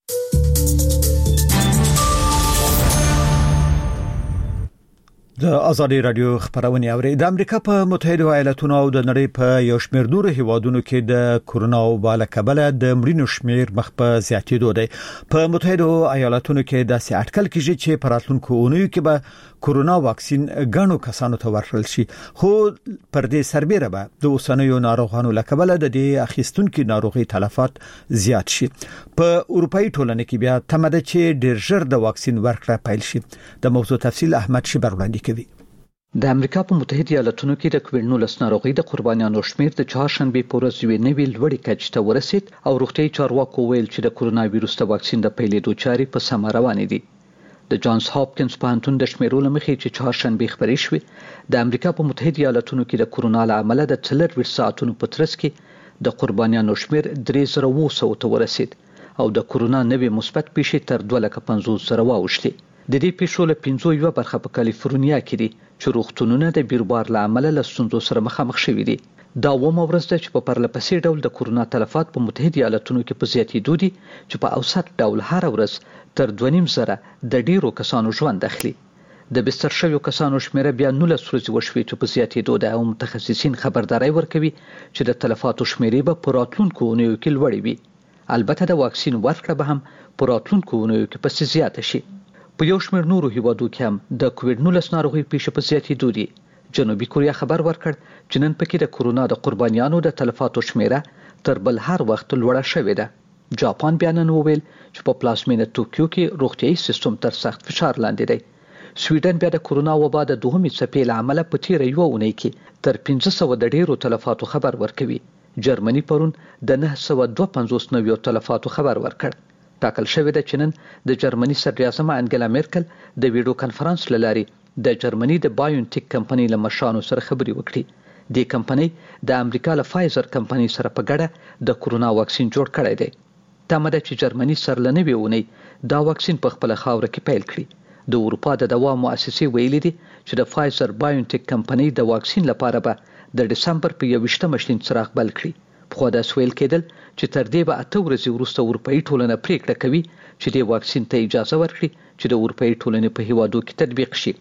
د ازادي رادیو خبرونه اوري. د امریکا په متحده ایالاتونو او د نړۍ په یو شمېر نورو هیوادونو کې د کورونا وبا له کبله د مړینو شمېر مخ په زیاتېدو دی. په متحده ایالاتونو کې د سي اټکل کېږي چې په راتلونکو اونیو کې به کورونا واکسین غنو کسانو ته ورکړل شي خو پر دې سربېره به د اوسنیو ناروغانو له کبله د دې اخیستونکو ناروغي تلفات زیات شي. په اروپאי ټولنه کې بیا تمده چې ډېر ژر د واکسین ورکړه پیل شي. د موضوع تفصیل احمد شبر وړاندې کوي. د امریکا په متحده ایالاتونو کې د کووډ نولس ناروغي د قربانیانو شمېر د چهارشنبه په ورځ یوې نوې لوړې کچې ته ورسید او روغتیايي چارواکو ویل چې د کورونا وایروس د واکسین د پیلېدو چارې په سمه روانې دي. د جانز هاپکینز پوهنتون د شمیرو لمخې چې چهارشنبه خبرې شوې د امریکا په متحده ایالاتونو کې د کورونا له امله د څلور ساعتونو په ترڅ کې د قربانیانو شمیر درې زره اوه سوه ته ورسید او د کورونا نوې مثبت پیښې تر دوه لکه پنځوس زره واوښتې. د دې پیښو له پنځو یوه برخه په کالیفورنیا کې دي چې روغتونونه د بیروبار له امله له ستونزو سره مخامخ شوي دي. دا اومه ورځ ده چې په پرلپسې ډول د کورونا تلفات په متحده ایالاتونو کې په زیاتېدو دي چې په اوسط ډول هر ورځ تر دوه نیم زره د ډیرو کسانو ژوند اخلي. د بستر شویو کسانو شمیره بیا نولس ورځې وشوې چې په زیاتېدو ده او متخصصین خبرداري ورکوي چې د تلفاتو شمیرې به په راتلونکو اونیو کې لوړې وي. البته د واکسین ورکړه به هم په راتلونکو اونیو کې پسې زیاته شي. په یو شمېر نورو هیوادو کې هم د کووډ نولس ناروغۍ پیښې په زیاتېدو دي. جنوبي کوریا خبر ورکړ چې نن پکې د کورونا د قربانیانو د تلفاتو شمیره تر بل هر وخت لوړه شوې ده. جاپان بیا نن وویل چې په پلازمینه توکیو کې روغتیايي سیستم تر سخت فشار لاندې دی. سویډن بیا د کورونا وبا د دوهمې څپې له امله په تیره یوه اونۍ کې تر پنځه سوه د ډیرو تلفاتو خبر ورکوي. جرمني پرون د نه سوه دوه پنځوس نویو تلفاتو خبر ورکړ. ټاکل شوې ده چې نن د جرمني صدراعظم انګلا میرکل د ویډیو کانفرنس له لارې د جرمني د بایونټیک کمپنۍ له مشرانو سره خبرې وکړي. د کمپنۍ د امریکا له فایزر کمپنۍ سره په ګډه د کورونا واکسین جوړ کړی دی. تمه ده چې جرمني سر له نوې اونۍ دا واکسین په خپله خاوره کې پیل کړي. د اروپا د دوا مؤسسې ویلي دي چې د فایزر بایونټیک کمپنۍ د واکسین لپاره به د دسمبر په یوویشتمه شین څراغ بل کړي. خو دا سویل کېدل چې تر دې به اته ورځې وروسته اروپאי ټولنه پریکړه کوي چې د واکسین ته اجازه ورکړي چې د اروپאי ټولنې په هیوادو کې تطبیق شي.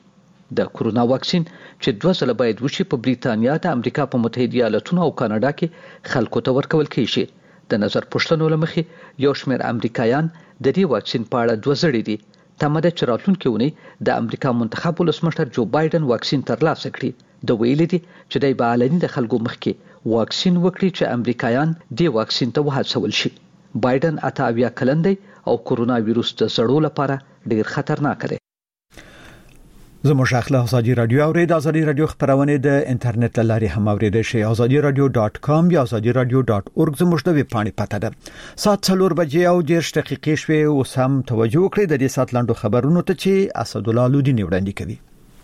د کورونا واکسین چې دوه ځله باید وشي په بریتانیا، د امریکا په متحده ایالاتونو او کاناډا کې خلکو ته ورکول کیږي. د نظر پوښتنو لمخې یو شمېر امریکایان د دې واکسین په اړه دوه زړي دي. تمه ده چې راتلونکي اونۍ د امریکا منتخب ولسمشر جو بایدن واکسین ترلاسه کړي. د ویلي دي چې دای به علني د خلکو مخکې واکسین وکړي چې امریکایان دې واکسین ته وهڅول شي. بایدن اته اویا کلن دی او کورونا وایروس د زړو لپاره ډیر خطرناک دی. زموږ اخلاق ازادي رادیو اورید ازادي رادیو خبرونه د انټرنیټ لاري هم اوریدل شي. ازادي رادیو ډاټ کام یا ازادي رادیو ډاټ اورګ زموږ د ویب پاڼې پته ده. سات څلور بجې او ډیر دقیقې شوي او سم توجه وکړئ د دې سات لاندو خبرونو ته چې اسد الله لودي وړاندې کوي.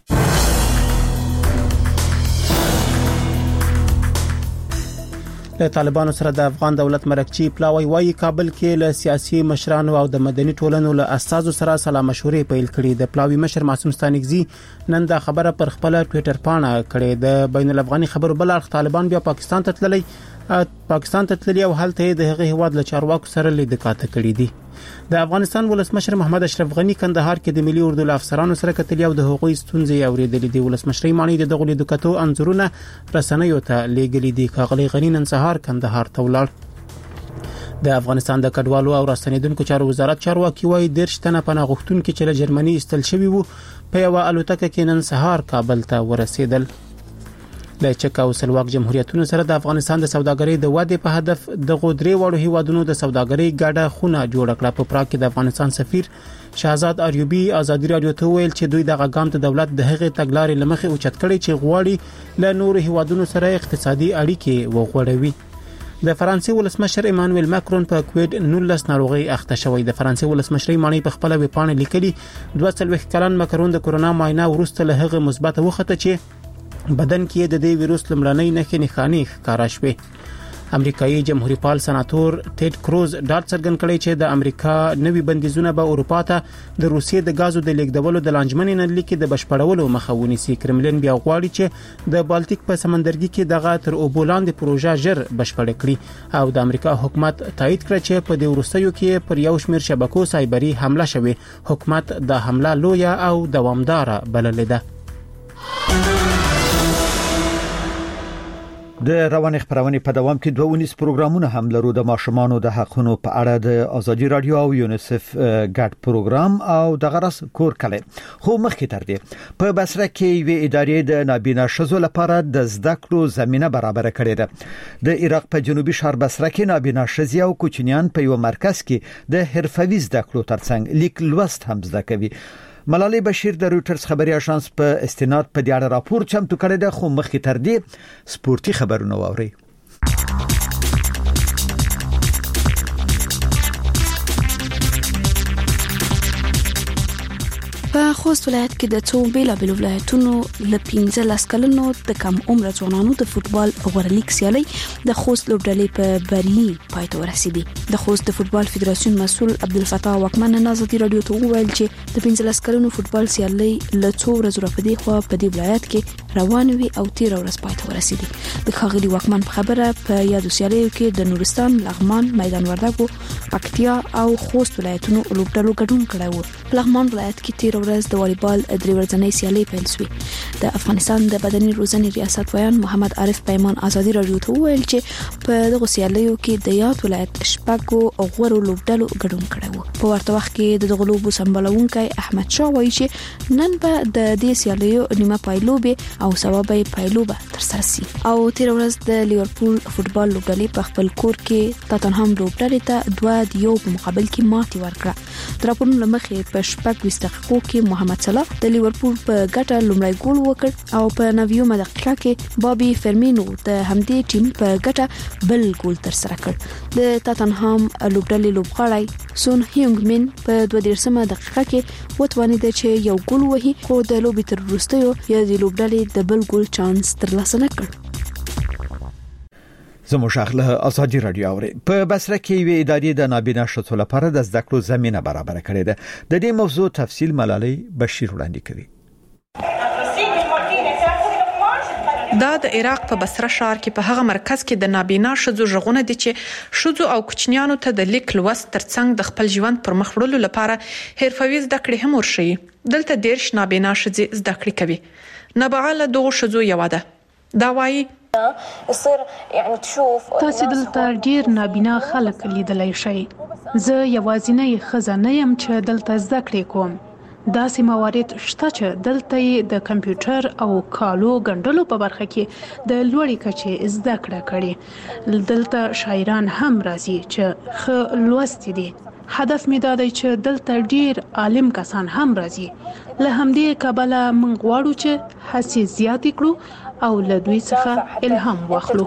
د طالبانو سره د افغان دولت مرکچی پلاوی وایي کابل کې له سیاسي مشرانو او د مدني ټولنو له اساسو سره سلا مشورې پیل کړي. د پلاوی مشر معصوم ستانکزی نن دا خبره پر خپل ټوئیټر پاڼه کړې. د بین الافغاني خبرو بل اړخ طالبان بیا پاکستان ته تللی پاکستان ته تللی او هلته د هغه هواد له چارواکو سره لید کاته کړي دي. د افغانستان ولسمشر محمد اشرف غنی کندهار کې د ملي اردو افسرانو سره کتلی او د حقوقي ستونزې اوریدلې دي. ولسمشر مانی د دغه لیدو کتو انځورونه رسنیو ته لیږلي دي. کاغلی غنی نن سهار کندهار ته ولاړ. د افغانستان د کډوالو او راستنیدونکو چارو وزارت چارواکي وایي دیرش تنه پناه غوښتونکي چې له جرمني استل شوي وو په یو الوتکه کې نن سهار کابل ته ورسېدل. د چک او سلواک جمهوریتونو سره د افغانستان د سوداګرۍ د ودې په هدف د غودري وړو هیوادونو د سوداګرۍ ګډه خونه جوړ کړه. په پراګ کې د افغانستان سفیر شهزاد اریوبی ازادي رادیو ته ویل چې دوی د غاګام ته دولت د هغې تګلارې لمخې اوچت کړي چې غواړي له نورو هیوادونو سره اقتصادي اړیکې وغوړوي. د فرانسې ولسمشر ایمانوئل ماکرون په کووډ نولس ناروغي اخته شوی. د فرانسې ولسمشر مانی په خپل ویب پاڼه لیکلي دوه څلوېښت کلن ماکرون د کورونا معاینه وروسته له هغه مثبت وخته چې بدن کې د دې وایروس لمړنۍ نښې نښانې ښکارا شوې. امریکایي جمهوریت پال سناتور ټیډ کروز ډاډ څرګند کړی چې د امریکا نوي بندیزونه به اروپا ته د روسیې د غازو د لیږدولو د لانجمنې نړۍ کې د بشپړولو مخه ونیسي. کرملین بیا غواړي چې د بالټیک په سمندرګي کې دغه تر اوبو لاندې پروژه ژر بشپړ کړي او د امریکا حکومت تایید کړ چې په دې وروستیو کې پر یو شمېر شبکو سایبري حمله شوې. حکومت د حمله لویه او دوامداره بللې ده. د روان خبرونه په دوام کې دوه ونیس پروګرامونه هم لرو. د ماشومانو د حقونو په اړه د ازادي رادیو او یونیسف ګډ پروګرام او د غرس کور کله. خو مخکې تر دې په بصره کې وی ادارې د نابینا شزو لپاره د زده کړو زمينه برابر کړې ده. د عراق په جنوبي ښار بصره کې نابینا شزي او کوچنیان په یو مرکز کې د حرفوي زده کړو ترڅنګ لیک لوست هم زده کوي. ملالۍ بشیر د رويټرز خبري اژانس په استناد په دې اړه راپور چمتو کړی دی. خو مخکې تر دې سپورتي خبرونه واوري. په خوست ولایت کې د څو بیلابېل ولایتونو ل پنځلس کلنو د کم عمر ځوانانو د فوتبال غوړلیک سیالي د خوست لوبډلې په بری پای ته ورسېدي. د خوست د فوتبال فدراسیون مسؤل عبدالفتاح واکمن ازادي رادیو ته وویل چې د پنځلس کلنو فوتبال سیالي ل څو ورځې راپدې خو په دې ولایت کې روان وي او تیر ورځ پای ته ورسېدي. د خاغلی واکمن په خبره په یادو سیالیو کې د نورستان، لغمان، میدان وردګو، پکتیا او خوست ولایتونو لوبډلو ګډون کړی و. لغمان ولایت کې تیر ورځ د والیبال درې ورځنۍ سیالي پیل شوې. د افغانستان د بدني روزنې ریاست ویان محمد عارف پیمان ازادي رادیو ته وویل چې په دغه سیالیو کې د یاد ولایت شپږو غوړو لوبډلو ګډون کړی و. په ورته وخت کې د دغه لوبو سمبالونکی احمد شاه وایي چې نن به د دې سیالیو نیمه پایلوبه او سبا به پایلوبه ترسره شي. او تیر ورځ د لیورپول فوتبال لوبډلې په خپل کور کې تاتنهام لوبډلې ته دوه دیو په مقابل کې ماتې ورکړه. د راپورونو لمخې په شپږ ویشت دقیقو کې محمد صلاح د لیورپول په ګټه لومړی ګول وکړ او په نویمه دقیقه کې بابي فرمینو د همدې ټیم په ګټه بل ګول ترسره کړ. د تاتنهام لوبډلې لوبغاړی سون هیونګ من په دوه دیرشمه دقیقه کې وتوانید چې یو ګول وهي خو د لوبې تر وروستیو یا د لوبډلې د بل ګول چانس ترلاسه نه کړ. زموږ اخلاق ازادي رادیو اوري. په بصره کې وی ادارې د نابینا شتو لپاره د زده کړو زمينه برابر کړې ده. د دې موضوع تفصیل ملالۍ بشیر وړاندې کوي. دا د عراق په بصره ښار کې په هغه مرکز کې د نابینا شذو ژغونه دي چې شذو او کوچنیانو ته د لیک لوست ترڅنګ د خپل ژوند پر مخ وړلو لپاره حرفوي زده کړې هم ورشي. دلته ډیر نابینا ښځې زده کړې کوي. نبغاله دغه ښځو یو ده. دا وایي تاسو دلته ډیر نابینا خلک لیدلای شئ. زه یوازینی ښځه نه یم چې دلته زده کړې کوم. داسې موارد شته چې دلته د کمپیوټر او کالو ګڼلو په برخه کې د لوړې کچې زده کړه کړې. دلته شاعران هم راځي چې ښه لوستي دي. هدف می دا دی چې دلته ډیر عالم کسان هم راځي. له همدې کبله موږ غواړو چې هڅې زیاتې کړو او له دوی څخه الهام واخلو.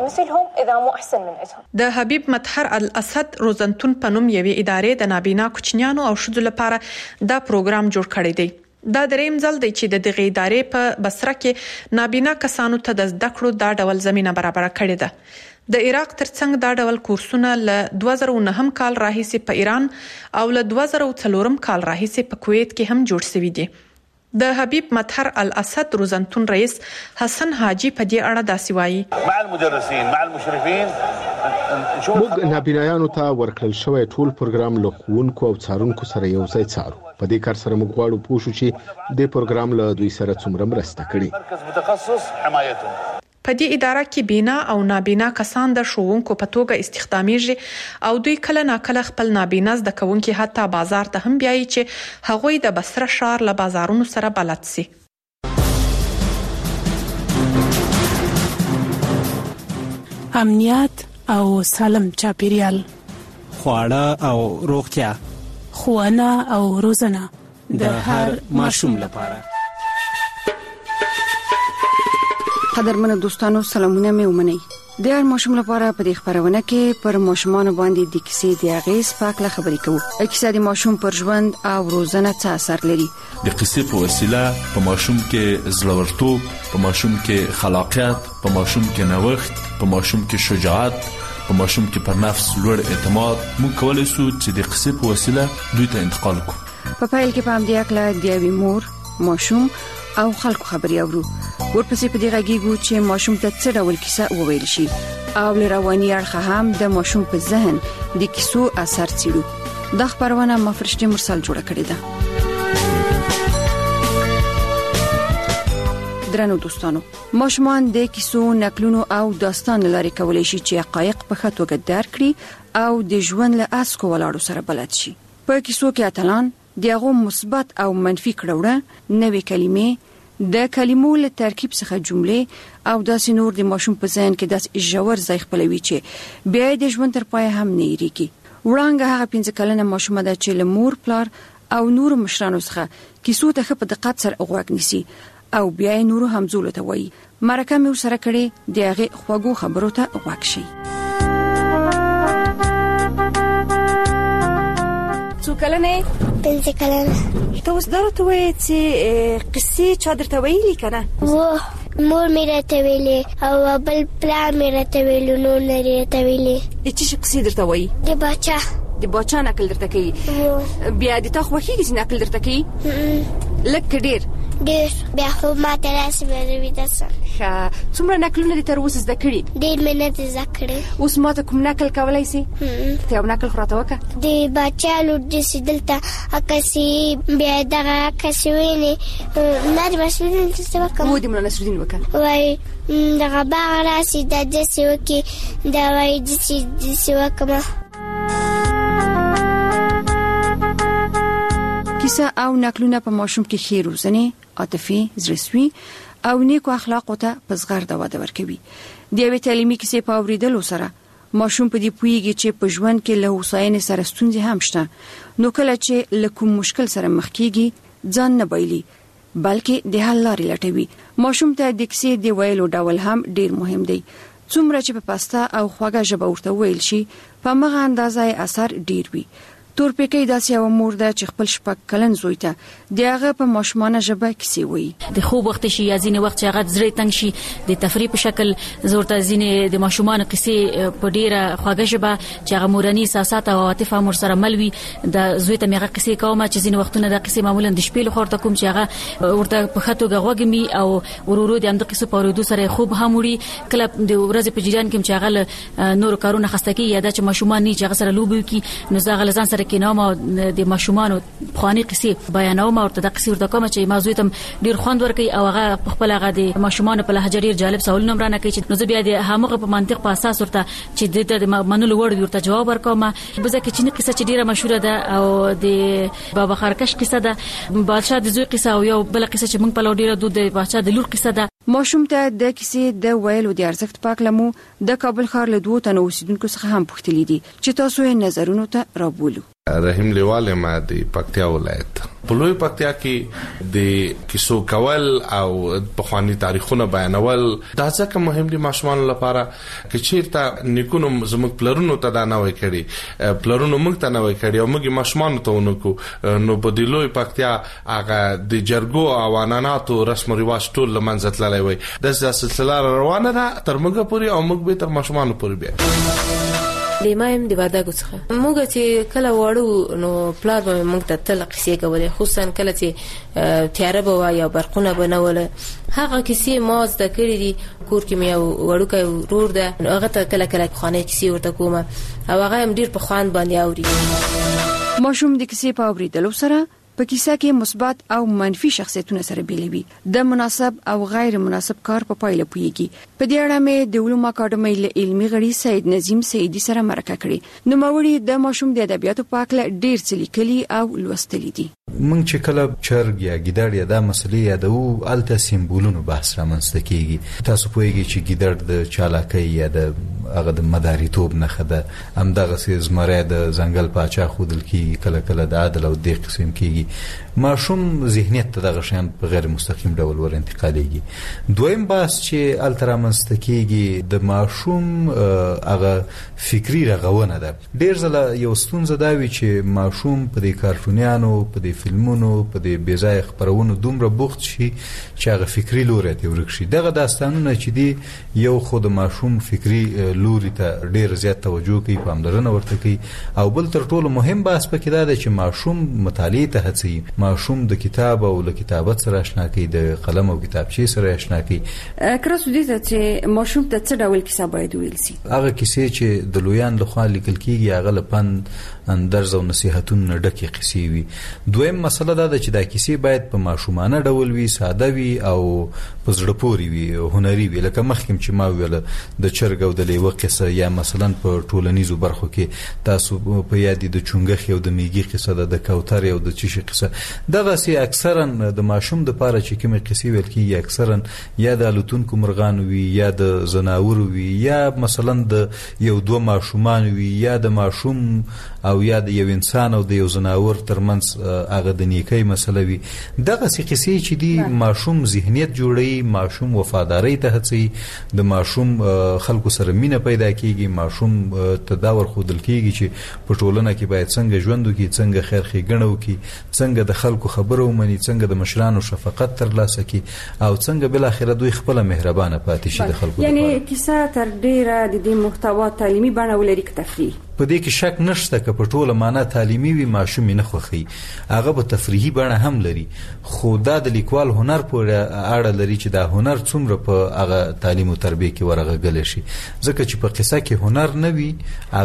د حبیب مطهر الاسد روزنتون په نوم یوې ادارې د نابینا کوچنیانو او ښځو لپاره دا پروګرام جوړ کړی دی. دا دریم ځل دی چې د دغه ادارې په بصره کې نابینا کسانو ته د زده کړو دا ډول زمينه برابر کړې ده. د عراق ترڅنګ دا ډول کورسونه له دوه زره نه کال راهیسې په ایران او له دوه زره څلور کال راهیسې په کویت کې هم جوړ شوی دي. د حبیب مطهر الاسد روزنتون رئیس حسن حاجی په دې اړه داسې وایي: مع المدرسين مع المشرفين موږ نابینایانو ته ورکړل شوی ټول پروګرام له ښوونکو او څارونکو سره یو ځای څارو. په دې کار سره موږ غواړو پوه شو چې د پروګرام له دوی سره څومره مرسته کړي. مرکز متخصص حمایتهم په دې اداره کې بینا او نابینا کسان د ښوونکو په توګه استخدامیږي او دوی کله ناکله خپل نابینا زده کوونکي حتی بازار ته هم بیایي چې هغوی د بصره ښار له بازارونو سره بلد سي. امنیت او سالم چاپیریال، خواړه او روغتیا، ښوونه او روزنه د هر ماشوم لپاره. قدرمنو دوستانو، سلامونه مې ومنئ. د هر ماشوم لپاره په دې خبرونه کې پر ماشومان باندې د کیسې د اغیز په اړه خبرې کوو. کیسه د ماشوم پر ژوند او روزنه څه اثر لري. د کیسې په وسیله په ماشوم کې زړورتوب، په ماشوم کې خلاقیت، په ماشوم کې نوښت، په ماشوم کې شجاعت، په ماشوم کې پر نفس لوړ اعتماد موږ کولای شو چې د کیسې په وسیله دوی ته انتقال کړو. په پیل کې په همدې اړه د یوې مور، ماشوم او خلکو خبرې اورو. ورپسې په دې غږیږو چې ماشوم ته څه ډول کیسه وویل شي او لرواني اړخ هم د ماشوم په ذهن د کیسو اثر څیړو. د خبرونه مفرشتي مرسل جوړه کړې ده. درنو دوستانو، ماشومان د کیسو، نقلونو او داستان لاري کولای شي چې حقایق په ښه توګه درک کړي او د ژوند له اسکو ولاړو سره بلد شي. په کیسو کې اتلان دغه مثبت او منفي کړهوړه، نوې کلمې، د کلمو له ترکیب څخه جملې او داسې نور د ماشوم په ذهن کې داس ژور ځای خپلوي چې بیا د ژوند تر پای هم نه یریږي. وړاندې هغه پنځه کلنه ماشومه ده چې له مور، پلار او نور مشرانو څخه کیسو ته په دقت سره غوږ نیسي او بیا یې نور همزولو ته وایي. مرکه مې ورسره کړې، د هغې خواږو خبرو ته غوږ شي. څو کلنه؟ پنځه کلنه. ته اوس دا راته وایې چې قصې چا درته ویلي که نه؟ وه، مور مې راته ویلې او بل پلار مې راته ویلو، نور نه راته ویلې. د څه شي قصې درته وایي؟ د باچا. د باچا نقل درته کوي؟ بیا د تا خوښېږي چې نقل درته کوي؟ لږ که ډېر؟ ډېر. بیا خو ما ته راسې بیا ویده سم. ښه، څومره نقلونه دې تر اوسه زده کړي؟ ډېر مې نه دي زده کړي. اوس ما ته کوم نقل کولی سي؟ ته یو نقل خو راته وکړه. د باچا لور داسې دلته عکسې، بیا دغه عکسې وینې. ما د نصرالدین داسې وکړم. هو د ملا نصرالدین وکړه. وایي دغه باغ راسې دا داسې وکړي، دا وایي داسې داسې وکړم. کیسه او نقلونه په ماشوم کې ښې روزنې، عاطفي، زړهسوي او نیکو اخلاقو ته په زغرده وده ورکوي. د یوې تعلیمي کیسې په اورېدلو سره ماشوم په دې پوهیږي چې په ژوند کې له هوساینې سره ستونزې هم شته، نو کله چې له کوم مشکل سره مخ کیږي ځان نه بایلي بلکې د حل لارې لټوي. ماشوم ته د کیسې د ویلو ډول هم ډیر مهم دی. څومره چې په پاسته او خوږه ژبه ورته ویل شي په مغه اندازې اثر ډیر وي. تورپیکۍ داسې یو مور ده چې خپل شپږ کلن زوی ته د هغه په ماشومانه ژبه کیسې وایي. د خوب وخت شي یا ځینې وخت چې هغه زړه تنګ شي د تفریح په شکل زورته ځینې د ماشومانو کیسې په ډیره خوږه ژبه چې هغه مورني احساسات او عاطفه مور سره ملوي د زوی ته هغه کیسې کوم چې ځینې وختونه د کیسې معمولا د شپې لخوا ته کوم چې هغه ورته په خاطر غوګمي او ورورو د اند کیسې په ورودو سره خوب هم وړي. کله د ورځې په جریان کې چې هغه نور کارونه خسته کی یا د ماشومان نه چې هغه سره لوبي کی نو زغه لزان سره ورته کینوم او د ماشومان خاني قصې بیانوم او د قصې ورته کوم چې موضوع تم ډیر خوند ورکي او هغه خپل هغه د ماشومان په لهجه ډیر جالب سوال نمبر نه کوي چې نو زه بیا د هغه په منطق په اساس ورته چې د منلو وړ ورته جواب ورکوم. بزه کې چې قصه چې ډیره مشهوره ده او د بابا خرکش قصه ده، بادشاه د زوی قصه او یو بل قصه چې موږ په لوډیره دوه د بادشاه د لور قصه ده. ماشوم ته د کیسې د ویلو د ارزښت پاک لمو د کابل ښار له دوه تنو اوسیدونکو څخه هم پوښتلې دي چې تاسو یې نظرونو ته رابولو. رحیم لیوال ما د پکتیا ولایت په لوی پکتیا کې د کیسو کول او په خواني تاریخونه بیانول دا ځکه مهم دي ماشومان لپاره چې چیرته نیکونو زموږ پلرونو ته دا نه وای کړي، پلرونو موږ ته نه وای کړي او موږ ماشومان ته ونکو. نو په د لوی پکتیا هغه د جرګو او عنعناتو رسم او رواج ټول لمنځه تللی وای. د سلسله روانه ده تر موږ پورې او موږ به تر ماشومان پورې بیا لیمایم د وردګو څخه موږ چې کله وړو نو پلار به موږ ته تل قصې کولې، خصوصا کله چې تیاره به یا برقونه بنول. هغه کیسې ما زده کړې دي کور کې مې وړوکی ورور ده، هغه ته کله کله خانه کیسې ورته کوم او هغه هم ډیر په خوان باندې اوري. ماشوم د کیسې په اوریدلو سره په کیسه کې مثبت او منفي شخصیتونه سره بیلوي، د مناسب او غیر مناسب کار په پایله پوهیږي. په دې اړه مې د علوم اکاډمۍ له علمي غړي سید نظیم سیدی سره مرکه کړې. نو موري د ماشوم د ادبیاتو په اړه ډیر څه لیکلي او لوستلي دي. مونږ چې کله چرګ یا ګیدړ یا د مسلې یادو الته سیمبولونو بحث رامنځته کیږي. تاسو پوهیږئ چې ګیدړ د چالاکۍ یا د هغه د مداریتوب نه خده هم دغه سیز مری د ځنګل پاچا خودل کیږي، کله کله د عدل او د قسم کیږي. ماشوم ذهنیت ته دغه شیان په غیر مستقیم ډول ور انتقالېږي. دویم بحث چې الته رامنځته کیږي د ماشوم هغه فکری رغونه ده. ډیر ځله یو ستونزه دا وي چې ماشوم په دې کارټونیانو په دې فلمونو په دې بېځای خبرونو دومره بوخت شي چې هغه فکری لوري ته ورک شي. دغه داستانونه چې دی یو خود ماشوم فکری لوري ته ډیر زیات توجه کوي، پاملرنه ورته کوي. او بل تر ټولو مهم بحث پکې دا دی چې ماشوم مطالعه ته هڅوي، ماشوم د کتاب او له کتابت سره آشنا کوي، د قلم او کتابچې سره آشنا کوي. کراسو دې چې ماشوم ته څه ډول کیسه باید ویل شي؟ هغه کیسې چې د لویان لخوا لیکل کیږي هغه لپند اندرز او نصيحتونه ډکه قصې وي. دویم مسله دا ده چې دا کیسې باید په ماشومانه ډول وي، ساده وي او په زړه پورې وي، هنري وي. لکه مخکې چې ما ویل د چرګ او د لیوه قصه یا مثلا په ټولنیزو برخو کې تاسو په یاد دي د چونګخ او د میږي قصه ده، د کوتر او د چیشي قصه. دغه سي اکثرا د ماشوم د پاره چې کومه قصې ویل کیږي اکثرا یا د الوتونکو مرغان وي یا د زناور وي یا مثلا د یو دوه ماشومان وي یا د ماشوم او یا د یو انسان او د یو زناور ترمنځ هغه د نیکي مسله وي. دغه سي قصې چې دی ماشوم ذهنیت جوړي، ماشوم وفاداری ته هڅي، د ماشوم خلکو سره مینه پیدا کیږي، ماشوم تداور خودل کیږي چې په ټولنه کې باید څنګه ژوند وکړي، څنګه خیر ښېګڼه وکړي، څنګه د خلکو خبره ومني، څنګه د مشرانو شفقت ترلاسه کړي او څنګه بل اخر دوی خپل مهربانه پاتې شي د خلکو. یعنی کیسه تر ډیره د دې محتوا تعلیمي بڼه ولري که تفریحي؟ په دې کې شک نشته که په ټوله معنا تعلیمي وي ماشوم نه خوخي، هغه به تفریحي بڼه هم لري. خو دا د لیکوال هنر پورې اړه لري چې دا هنر څومره په هغه تعلیم او تربیه کې ورغږل شي. ځکه چې په قصه کې هنر نه وي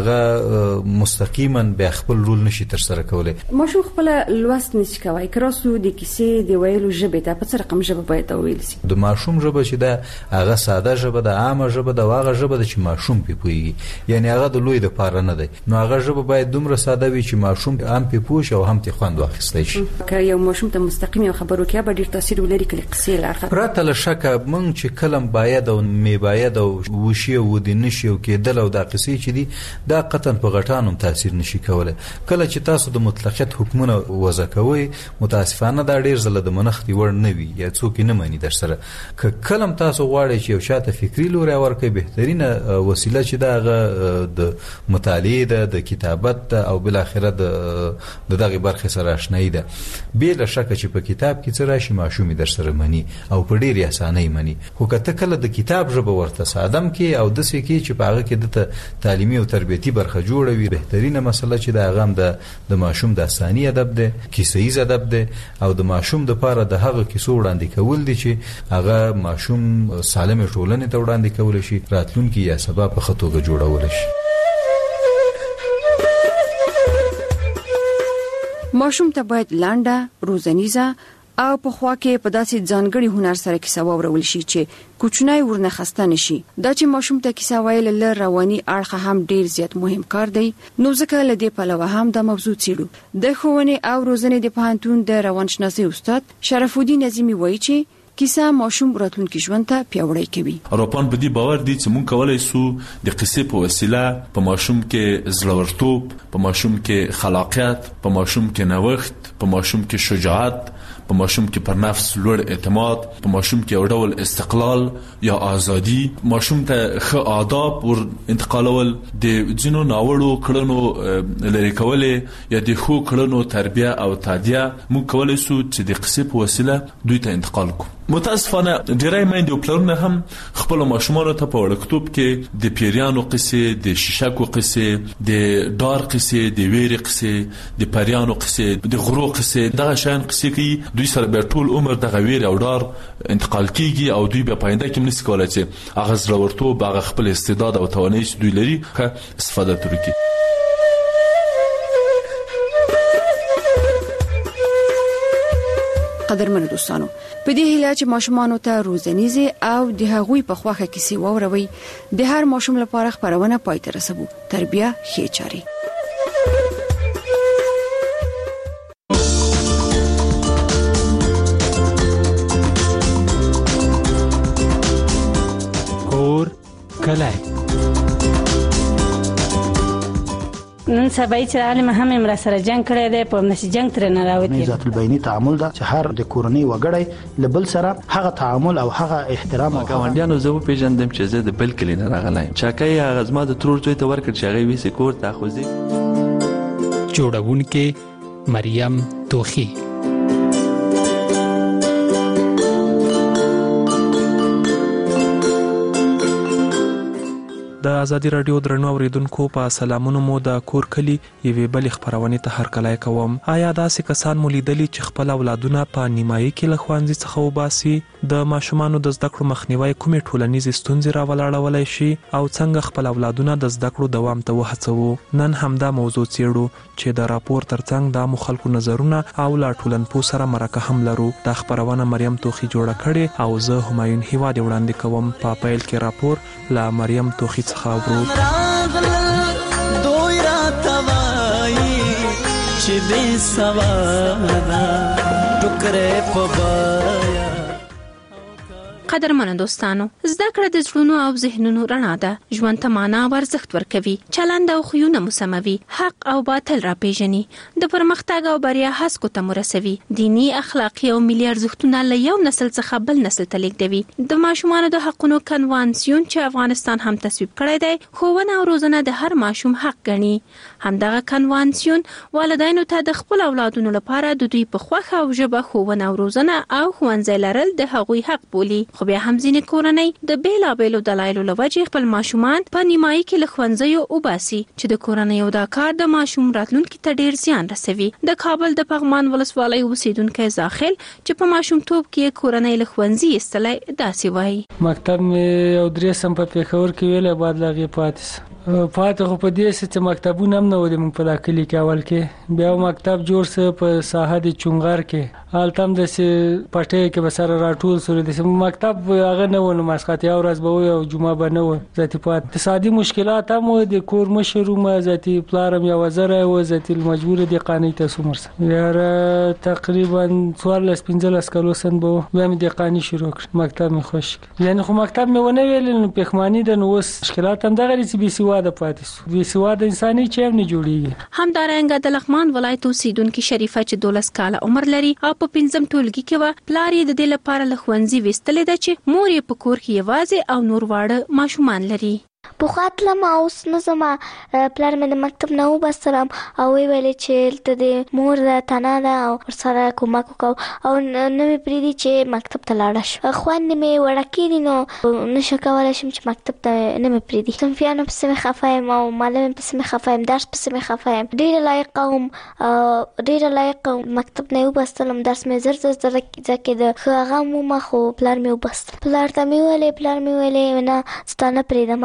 هغه مستقیما به خپل رول نشي تر سره کولای. ماشوم خپل لوست نشي کوي. کراسو د کیسې د ویلو ژبه ته په څه رقم ژبه باید ویل شي؟ د ماشوم ژبه چې دا هغه ساده ژبه ده، عامه ژبه ده، هغه ژبه چې ماشوم په پويږي، یعنی هغه د لوی د پاره نه. نو هغه ژبه باید دومره ساده وي چې ماشوم هم په پوښ او هم ته خوند واخیستای شي. که یو ماشوم ته مستقیم خبرو کې به ډیر تاثیر ولري کله قصې لارخه پرته له شکه مونږ چې کلم باید او می باید او وشي او د نشي او کېدل او د قصې چې دي دا قطن په غټانو تاثیر نشي کولای. کله چې تاسو د مطلقیت حکمونه وضع کوئ متاسفانه دا ډیر زله د منختي ور نه وي یا څوک نه مانی در سره. که کلم تاسو غواړئ چې یو شاته فکری لوري ورکړئ بهترینه وسیله چې دا د مطالعه د کتابت او بل اخره د دغه برخه سره آشنایی ده. بل شک چې په کتاب کې څه راشي ماشومي در سره مني او په ډیر اسانۍ مني. خو کته کله د کتاب ژبه ورته سادم کې او د سې کې چې په هغه کې د تعلیمي او تربیتی برخه جوړوي بهترینه مسله چې دا غم د د ماشوم داستاني ادب ده، کیسه‌ایز ادب ده او د ماشوم د پاره د هغه کیسو وړاندې کول دي چې هغه ماشوم سالمه ټولنې ته وړاندې کول شي، راتلونکي یا سبا په خطوګه جوړول شي. ماشوم ته باید لانډه روزنیزه او په خوا کې په داسې ځانګړي هنر سره کیسه واورول شي چې کوچنی ورنه خسته نشي. دا چې ماشوم ته کیسه ویل له رواني اړخ هم ډیر زیات مهم کار دی. نو ځکه له دې پلوه هم د موضوع څېړو. د ښوونې او روزنې د پوهنتون د روانشناسي استاد شرف الدین عظیمی وایي چې کیسه ماشوم راتلونکي ژوند ته پیاوړی کوي. اروپان په دې باور دي چې مونږ کولای سو د قصې په وسیله په ماشوم کې زړورتوب، په ماشوم کې خلاقیت، په ماشوم کې نوښت، په ماشوم کې شجاعت، په ماشوم کې پر نفس لوړ اعتماد، په ماشوم کې یو ډول استقلال یا ازادي، ماشوم ته ښه آداب ور انتقالول، د ځینو ناوړو کړنو لري کولې یا د ښو کړنو تربیه او تعدیه مونږ کولای سو چې د قصې په وسیله دوی ته انتقال کوو. متاسفانه ډیری میندې او پلرونه هم خپل ماشومانو ته په وړکتوب کې د پیریانو قصې، د شیشکو قصې، د ډار قصې، د ویرې قصې، د پریانو قصې، د غرو قصې، دغه شان قصې کوي. دوی سره به ټول عمر دغه ویرې او ډار انتقال کیږي او دوی به پاینده کې نشي کولای چې هغه زړورتوب، هغه خپل استعداد او توانایي چې دوی لري ښه استفاده ترې کړي. قدرمن دوستانو، په دې هیله چې ماشومان ته روزنیزه او د هغوی په خواخه کیسې واوروي، د هر ماشوم لپاره خبرونه پای ته رسوي. تربیه ښه چاري. کور کلای نن سبا چې عالم هم امر سره جنگ کړی دی، په نشي جنگ تر نه راوتی. ذات البینی تعامل دا چې هر د کورنۍ وګړی لبل سره هغه تعامل او هغه احترام او ګاونډیانو زه پیژندم چې زه د بل کلی نه راغلایم. چاکای هغه زما د ترور زوی ته ورکړ چې هغه وی سکور تاخذي. جوړونکې مریم توخی. د ازادي رادیو درنو اوریدونکو په سلامونو مو د کور کلی یوې بل خبرونه ته هرکلای کوم. آیا داسې کسان مولیدلی چې خپل اولادونه په نیمایي کې لخوانځي څخه وباسي؟ د ماشومانو د زده کړو مخنیوي کومې ټولنیزې ستونزې راولاړولای شي او څنګه خپل اولادونه د زده کړو دوام ته وهڅوو؟ نن همدا موضوع څېړو چې د راپور ترڅنګ د مخالفو نظرونه او لا ټولنپوه سره مرکه هم لرو. دا خبرونه مریم توخی جوړه کړې او زه همایون هیواد وړاندې کوم. په پیل کې راپور لا مریم توخی خاورو دوی را توای چې دې سوادا ټکرې په بایا. قدرمن دوستانو، زده کړه د زړونو او ذهنونو رڼا ده. ژوند ته معنا او ارزښت ورکوي، چلند او خویونه مسموي، حق او باطل را پیژني، د پرمختګ او بریا هڅو ته مرسوي، دینی، اخلاقی او ملي ارزښتونه له یو نسل څخه بل نسل ته لیږدوي. د ماشومانو د حقونو کنوانسیون چې افغانستان هم تصویب کړی دی، ښوونه او روزنه د هر ماشوم حق ګڼي. همدغه کنوانسیون والدینو ته د خپل اولادونو لپاره د دوی په خوښه او ژبه ښوونه او روزنه او ښوونځی لرل د هغوی حق بولي. خو بیا هم ځینې کورنۍ د بیلابیلو دلایلو له وجې خپل ماشومان په نیمایي کې له ښوونځیو وباسي چې د کورنیو دا کار د ماشوم راتلونکي ته ډیر زیان رسوي. د کابل د پغمان ولسوالۍ اوسیدونکی زاخل چې په ماشومتوب کې کورنۍ له ښوونځي ایستلی داسې وایي. مکتب مې یو درې سم په پېښور کې ویلی، بعد له هغې پاتې پاتې خو په دې چې مکتبونه هم نه و د موږ په دا کلي کې اول کې. بیا مکتب جوړ سه په ساحه د چونغر کې، هلته هم داسې پټۍ کې به سره راټول سولو. داسې مکتب هغه نه و، نو ماسخوتي ورځ به وي او جمعه به نه و. ذاتي پاتې اقتصادي مشکلات هم و، د کور مشر وم، ذاتي پلار هم یوه زره و، ذاتي مجبور دی قانع ته سو مرسه. یاره تقریبا څوارلس پنځلس کلو سن به و، بیا مې د قانع شروع کړ. مکتب مې خوښ کړ، یعنې خو مکتب مې ونه ویل، نو پښماني ده. نو اوس مشکلات هم دغه دي چې بې سواده پاتې سو. بې سواده انساني چې هم نه جوړېږي. همدارنګه د لغمان ولایت اوسیدونکې شریفه چې دولس کاله عمر لري او په پنځم ټولګي کې وه، پلار یې د دې لپاره له ښوونځي ویستلی ده چې مور یې په کور کې یوازې او نور واړه ماشومان لري. پخوا تلم او اوس نه ځم. پلار مې د مکتب نه وبستلم او ویې ویلې چې هلته د مور تنه ده او ورسره کومک وکړو او نه مې پرېږدي چې مکتب ته لاړه شم. خویندې مې وړکې دي، نو نشه کولی شم چې مکتب ته نه مې پرېږدي. صنفیانو پسې مې خفه یم او معلم پسې مې خفه یم، درس پسې مې خفه یم. ډېره لایقه وم، ډېره لایقه وم. مکتب نه یې وبستلم، درس مې زر زر زده کېده، ښه هغه هم ومه، خو پلار مې وبستل. پلار ته مې ویلې پلار مې ویلې نه ستا نه پرېږدم، ما مکتب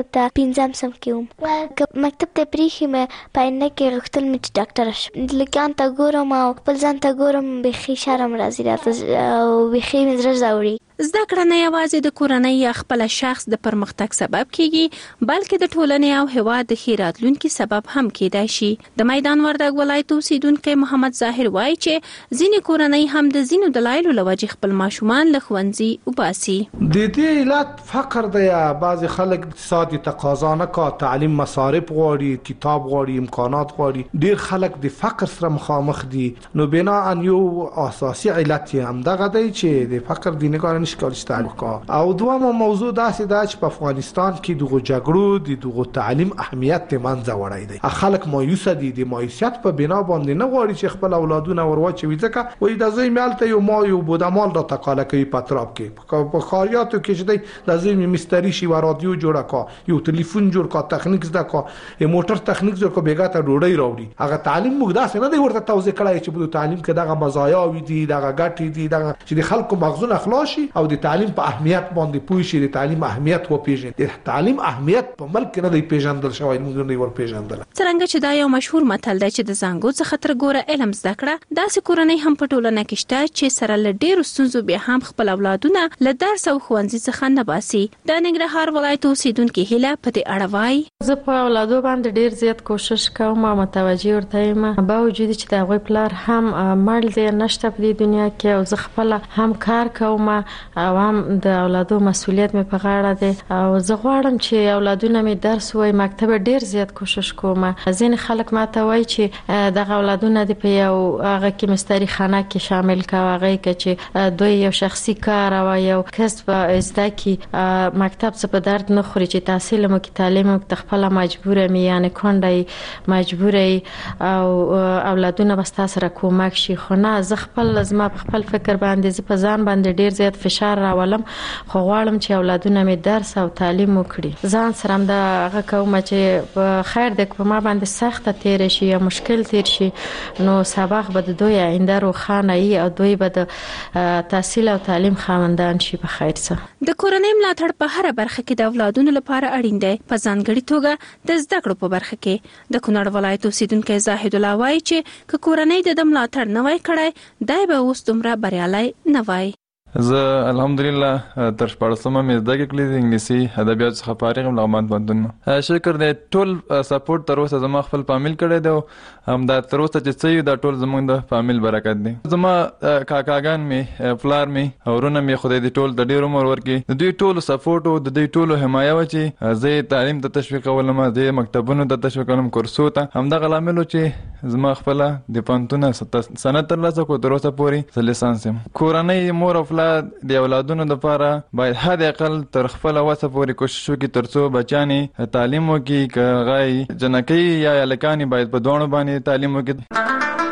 مکتب ته پنځم صنف کې وم. که مکتب ته پریښي مې په آینده کې غوښتل مې چې ډاکټره شم. لکیان ته ګورم او خپل ځان ته ګورم بیخي شرم راځي راته او بیخي مې زړه ځاوړي. زده کړه نه یوازې د کورنۍ یا خپل شخص د پرمختګ سبب کیږي بلکې د ټولنې او هیواد د ښه راتلونکي سبب هم کیدای شي. د میدان وردګ ولایت اوسیدونکو محمد ظاهر وایي چې ځینې کورنۍ هم د ځینو دلایلو لوجې خپل ماشومان له ښوونځي وباسي. د دې علت فقر دی. بعض خلک اقتصادي تقاضا نه کا تعلیم مصارف غواړي، کتاب غواړي، امکانات غواړي. ډیر خلک د فقر سره مخامخ دي. نو بنا ان یو اساسي علت هم دغه دی چې د فقر د نه نشکل تعلق او دوامه موضوع داسې دا چې په افغانستان کې دغه جګړو د دغه تعلیم اهمیت ته منځ وړای دی. خلک مایوس دي. د مایوسیت په بنا باندې نه غواړي چې خپل اولادونه ورواچوي ځکه وایي د زوی مالته یو ما یو بودمال را تقاله کوي په اطراف کې په خاریاتو کې چې دی د زوی مستری شي و رادیو جوړه کا یو ټلیفون جوړ کا تخنیک زده کا موټر تخنیک جوړ کا بیګه ته ډوډۍ راوړي. هغه تعلیم موږ داسې نه دی ورته توضیح کړای چې په تعلیم کې دغه مزایاوي دي دغه ګټې دي دغه چې د خلکو مغزونه خلاصي او د تعلیم په اهمیت باندې پوه شي. د تعلیم اهمیت و پیژني. د تعلیم اهمیت په ملک نه دی پیژندل شوی. موږ نه ور پیژندل. څنګه چې دا یو مشهور متل دی چې د زنګو څخه تر ګوره علم زده کړه داسې کورنۍ هم په ټولنه کې شته چې سره له ډېرو ستونزو بیا هم خپل اولادونه له درس او ښوونځي څخه نه باسي. د ننګرهار ولایت اوسیدونکو هیله په دې اړه وایي زه په اولادو باندې ډېر زیات کوشش کوم او متوجه ورته یم با وجود چې د هغوی پلار هم مړ دی نشته په دې دنیا کې او زه خپل هم کار کوم او هم د اولادو مسؤلیت مې په غاړه دی او زه غواړم چې اولادونه مې درس وای مکتب ډیر زیات کوشش کوم. ځین خلک ماته وای چې دغه اولادونه د په یو هغه کې مستری خانه کې شامل کا هغه کې چې دوی یو شخصي کار او یو کسب زده کی مکتب څخه په درد نه خوري چې تحصیل مو کې تعلیم مو خپل مجبور مې یعنی کونډای مجبور او اولادونه بس تاسو را کومک شي. خو نه زه خپل زما خپل فکر باندې زه په ځان باندې ډیر زیات فشار راولم خو غواړم چې اولادونه مې درس او تعلیم وکړي. ځان سره هم دا هغه کوم چې خیر د په ما باندې سخته تیر شي یا مشکل تیر شي نو سبق به د دوی آینده روښانه وي او دوی به د تحصیل او تعلیم خاوندان شي په خیر سره. د کورنۍ ملاتړ په هر برخه کې د اولادونو لپاره اړین دی. په ځانګړي توګه د زده کړو په برخه کې د کونړ ولایت اوسیدونکو زاهد الله وایي چې ک کورنۍ د ملاتړ نه وای کړای دای به اوس دومره بریالي نه وای. زه الحمدلله تر شپږمه مې زده کړې د انګلیسي ادبیات څخه فارغ یم لغمان پوهنتون. شکر دې ټول سپورټ تر اوسه زما خپل فامیل کړی دی هم دا تر اوسه چې څه دا ټول زموږ د فامیل برکت دی. زما کاکاګان مې پلار مې اورونه مې خدای دې ټول د ډېر عمر ورکړي. د دوی ټولو سپورټ او د دوی ټولو حمایه و چې زه تعلیم ته تشویق ولم زه مکتبونو ته تشویق ولم کورسو ته همدغه لامل چې زما خپل د پوهنتون سند ترلاسه کړ تر اوسه پورې زه لیسانس یم. کورنۍ مور او د اولادونو لپاره باید حد اقل تر خپل وسه پورې کوشش وکړي ترڅو بچانی تعلیم وکړي که غای جنکی یا الکانی باید په دوه باندې تعلیم وکړي.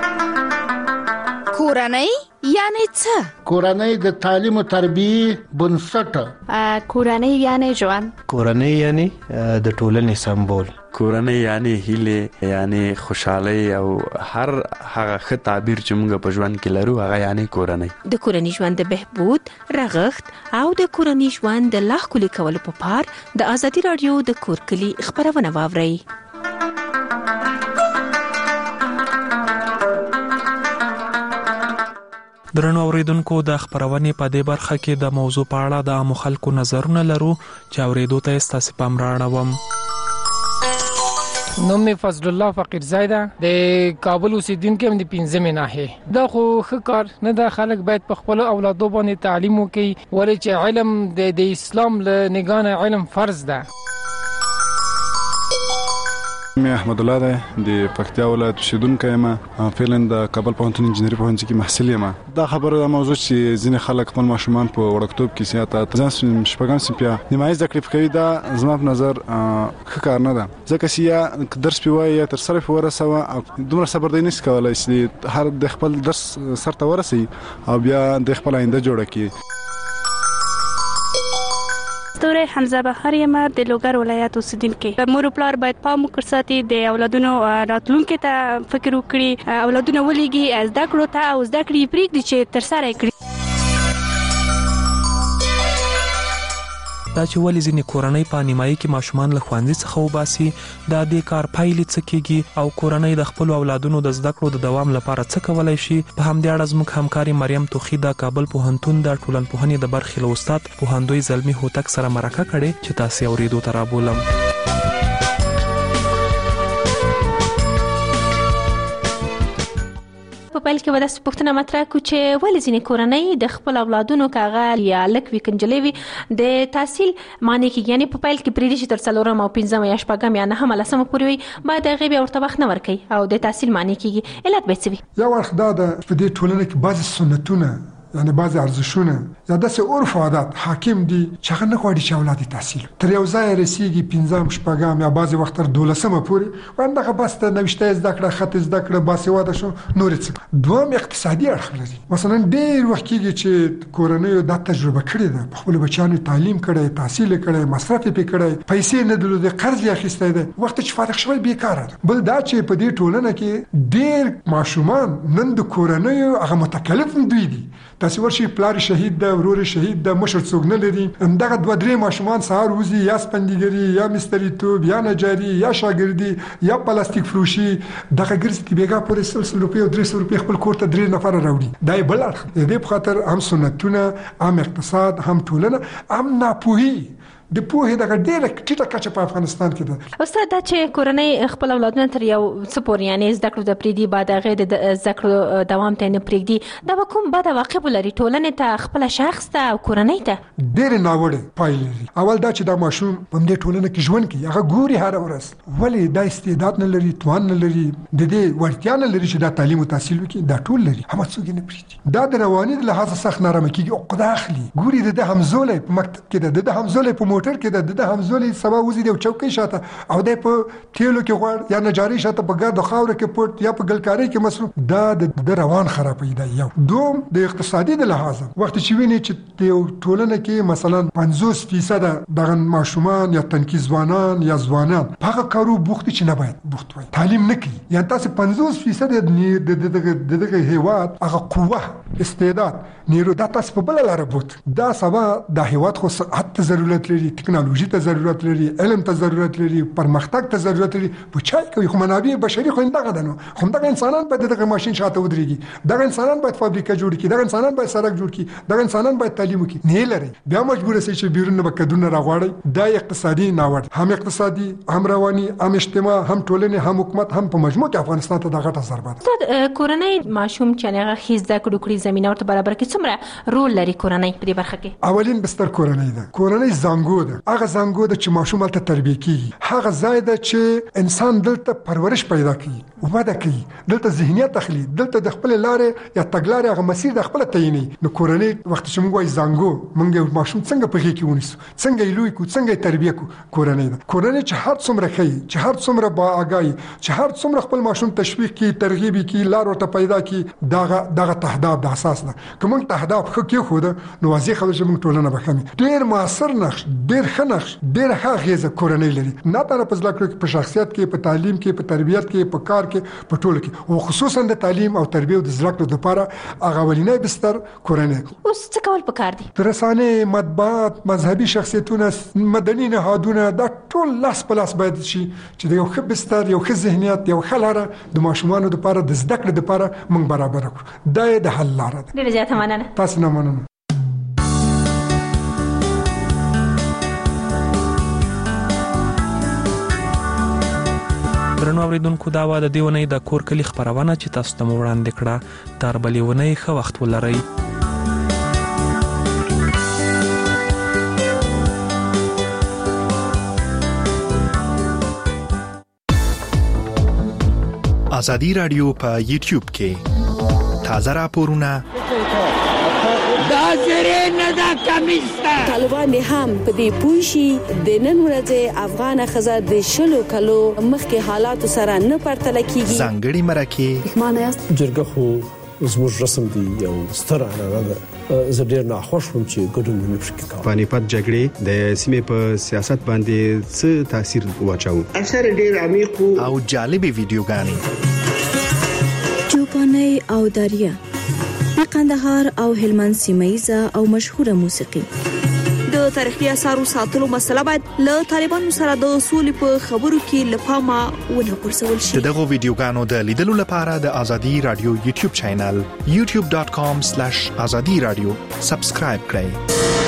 کورنۍ یعنی څه؟ کورنۍ د تعلیم او تربیه بنسټ. کورنۍ یعنی ژوند. کورنۍ یعنی د ټولنې سمبول. کورنۍ یعنی هیله یعنی خوشحالي او هر هغه ښه تعبیر چې موږ په ژوند کې لرو هغه یعنی کورنۍ. د کورنۍ ژوند د بهبود رغښت او د کورنۍ ژوند د لا ښکلي کولو په پار د ازادي رادیو د کور کلی خبرونه واورئ. درنو اوریدونکو د خبرونې په دې برخه کې د موضوع په اړه د عامو خلکو نظرونه لرو چې اوریدو ته ستاسو پام راړوم. نوم می فضل الله فقیر زیده د کابل اوسیدونکو هم د پنځمه ناحیه. دا خو ښه کار نه ده. خلک باید په خپل اولادو باندې تعلیم وکړي ولې چې علم د د اسلام له نگاه علم فرض ده. مې احمد الله ده د پکتیا ولایت اوسیدونکی یم. فعلا د کابل پوهنتون انجنیري پوهنځي کې محصل یم. دا خبره د موضوع چې ځینې خلک خپل ماشومان په وړکتوب کې سیاته ځان شپږم صنف یا نیمایي زده کړې کوي دا زما په نظر ښه کار نه ده ځکه چې یا درس پې وایي یا تر سره پې ورسوه او دومره صبر دی نشي کولی چې هر د خپل درس سر ته ورسوي او بیا د خپل آینده جوړه کړي. ستوری حمزه بهار یم د لوګر ولایت اوسیدونکي. مور او پلار باید پام وکړي ساتي د اولادونو راتلونکي ته فکر وکړي اولادونه ولېږي زده کړو ته او زده کړې پرېږدي چې تر سره یې کړي. دا چې ولې ځینې کورنۍ په نیمایي کې ماشومان له ښوونځي څخه وباسي، دا د کار پایلې څه کیږي او کورنۍ د خپل اولادونو د زده کړو د دوام لپاره څه کولای شي. په همدې اړه زموږ همکاري مریم توخی د کابل پوهنتون د ټولنپوهنې د برخې له استاد پوهندوی زلمی هوتک سره مرکه کړې چې تاسو اوریدو ته رابولم. په پیل کې وداسې پوښتنه مطرح کړو چې ولې ځینې کورنۍ د خپل اولادونو کاغه یا لک وی کنجلې وي د تحصیل معنی کې، یعنی په پیل کې پریدي چې تر څلورم او پنځم یا شپږم یا نهم لسمه پورې وي، باید هغه بیا ورته وخت نه ورکوي او د تحصیل معنی کېږي. علت به څه وي؟ یو اړخ دا ده په دې ټولنه کې بعضې سنتونه یعنی بعضی ارزښونه یا داسې عرف او عادات حاکم دي چې هغه نه غواړي چې اولاد تحصیل تر یو ځای رسیږي پنځم شپږم یا بعضی وخت تر دولسمه پورې وایي دغه بس ته نوشته زده کړه، خط زده کړه، باسواده شو، نور څه. دوم اقتصادي اړخ لري. مثلا ډېر وخت کېږي چې کورنیو دا تجربه کړې ده، په خپلو بچیانو تعلیم کړی، تحصیل کړی، مصرف یې پرې کړی، پیسې نه درلودې، قرض یې اخیستی دی، وخت چې فارغ شوی بېکاره ده. بل دا چې په دې ټولنه کې ډېر ماشومان نن د کورنیو هغه متکلف دوی دي. تاسو ورشي پلار شهید ده، ورور شهید ده، مشر څوک نه لري، همدغه دوه درې ماشومان سهار وځي یا سپندګري یا مستریتوب یا نجاري یا شاګردي یا پلاستیک فروشي، دغه ګرځي چې بیګا پورې سل سل روپۍ او درې سل روپۍ خپل کور ته درې نفر راوړي. دا یې بل اړخ د دې په خاطر هم سنتونه، هم اقتصاد، هم ټولنه، هم ناپوهي د پوهې دغه ډېره ټیټه کچه په افغانستان کې ده. استاد دا چې کورنۍ خپل اولادونه تر یو څه پورې یعنی زده کړو ته پرېږدي، بعد هغې د زده کړو دوام ته یې نه پرېږدي، دا به کوم بد عواقب ولري ټولنې ته، خپله شخص ته او کورنۍ ته؟ ډېرې ناوړې پایلې لري. اول دا چې دا ماشوم په همدې ټولنه کې ژوند کوي، هغه ګوري هره ورځ ولې دا استعداد نه لري، توان نه لري، د دې وړتیا نه لري چې دا تعلیم او تحصیل وکړي، دا ټول لري، هم څوک یې نه پرېږدي. دا د رواني د لحاظه سخت نارامه کېږي، عقده اخلي. ګوري د ده همزولی په مکتب کې ده، د ده همزولی په موټر کې ده، د ده همزولی سبا وزي د چوکۍ شاته او د په تیلو کې غوړ یا نجاری شاته په ګرد خاور کې پټ یا په ګلکاري کې مصروف. دا د روان خرابوي. دا یو. دوم د اقتصادي د لحاظه وخت چې ویني چې د ټولنه کې مثلا پنځوس فیصد دغه ماشومان یا تنکي ځوانان یا ځوانان په هغه کارو بوخت چې نه باید بوخت وي، تعلیم نه کوي. یعنی تاسو پنځوس فیصد د دغه هیواد هغه قوه، استعداد، نیرو دا تاسو په بل لار بوت. دا سبا د هیواد خو صحت ته ضرورت لري، ټکنالوژي ته ضرورت لري، علم ته ضرورت لري، پرمختګ ته ضرورت لري. په چای کوي خو منابع بشري خو دغه دنو خو دغه انسانان باید دغه ماشين شاته ودرېږي، دغه انسانان باید فابریکه جوړ کړي، دغه انسانان باید سړک جوړ کړي، دغه انسانان باید تعلیم وکړي. نه لري بیا مجبور سي چې بیرون به کډونه راغواړي. دا اقتصادي ناوړ، هم اقتصادي، هم رواني، هم اجتماع، هم ټولنه، هم حکومت، هم په مجموع کې افغانستان ته دغه ټا ضربه ده. استاد کورنۍ ماشوم چې هغه خیز د کډو کړی زمينه ورته برابر کې څومره رول لري کورنۍ په دې برخه کې؟ اولین بستر کورنۍ ده. کورنۍ زنګو ده. هغه زنګو ده چې ماشوم ته تربیه کیږي، هغه ځای ده چې انسان دلته پرورش پیدا کوي، وده کوي، دلته ذهنیت اخلي، دلته د خپل لارې یا تګلارې هغه مسیر د خپل تعیني. نو کورنۍ وخت چې موږ وایي زنګو، موږ ماشوم څنګه په غېږ کې ونیسو، څنګه یې لوی کو، څنګه یې تربیه کو، کورنۍ ده. کورنۍ چې هر څومره کوي، چې هر څومره با آګاهي، چې هر څومره خپل ماشوم تشویق کوي، ترغیب کوي، لار ورته پیدا کوي، دغه دغه تهداب د اساس ده. که موږ تهداب ښه کېښوده نو واضح خبره چې موږ ټولنه به ښه وي. ډېر موثر نقش، ډېر ښه نقش، ډېره ښه اغېزه کورنۍ لري، نه تنه په زده کړو کې، په شخصیت کې، په تعلیم کې، په تربیت کې، په کار کې، په ټولو کې، او خصوصا د تعلیم او تربیه او د زده کړو لپاره هغه ولینې بستر کورنۍ. اوس څه کول پکار دي؟ رسانې، مطبوعات، مذهبي شخصیتونه، مدني نهادونه، دا ټول لاس په لاس باید شي چې د یو ښه بستر، یو ښه ذهنیت، یو ښه لاره د ماشومانو لپاره د زده کړې لپاره موږ برابر کړو. دا د حل لاره ده. ډېره زیاته مننه. تاسو نه مننه. درنو اوریدونکو، دا و د دې ونې د کور کلي خپرونه چې تاسو ته مو وړاندې کړه. تر بلې ونې ښه وخت ولرئ. ازادي رادیو په یوټیوب کې تازه راپورونه دا زری نه دا کمیسته. طالبان هم په دې پوښي د نن ورځې افغان خزه د شلو کلو مخکې حالات سره نه پرتل کیږي. ځانګړي مرکه معنی است جرګه خو زموږ رسم دی، یو ستر عنعنه ده. زه ډېر ناخوښ وم چې ګډون مې نشو کولی. پانیپت جګړې د سیمې په سیاست باندې څه تاثیر واچاوه؟ اثر ډېر عمیق او جالبې ویډیوګانې، چوپاني او داریا، د قندهار او هلمند سیمه ییزه او مشهوره موسیقي، د د تاریخي آثارو ساتلو مسله باید له طالبانو سره د سولې په خبرو کې لپاره ونه پرسول شي. دغه ویډیوګانو د لیدلو لپاره د ازادي رادیو یوټیوب چینل یوټیوب ډاٹ کام سلیش ازادي رادیو سبسکرایب کړئ.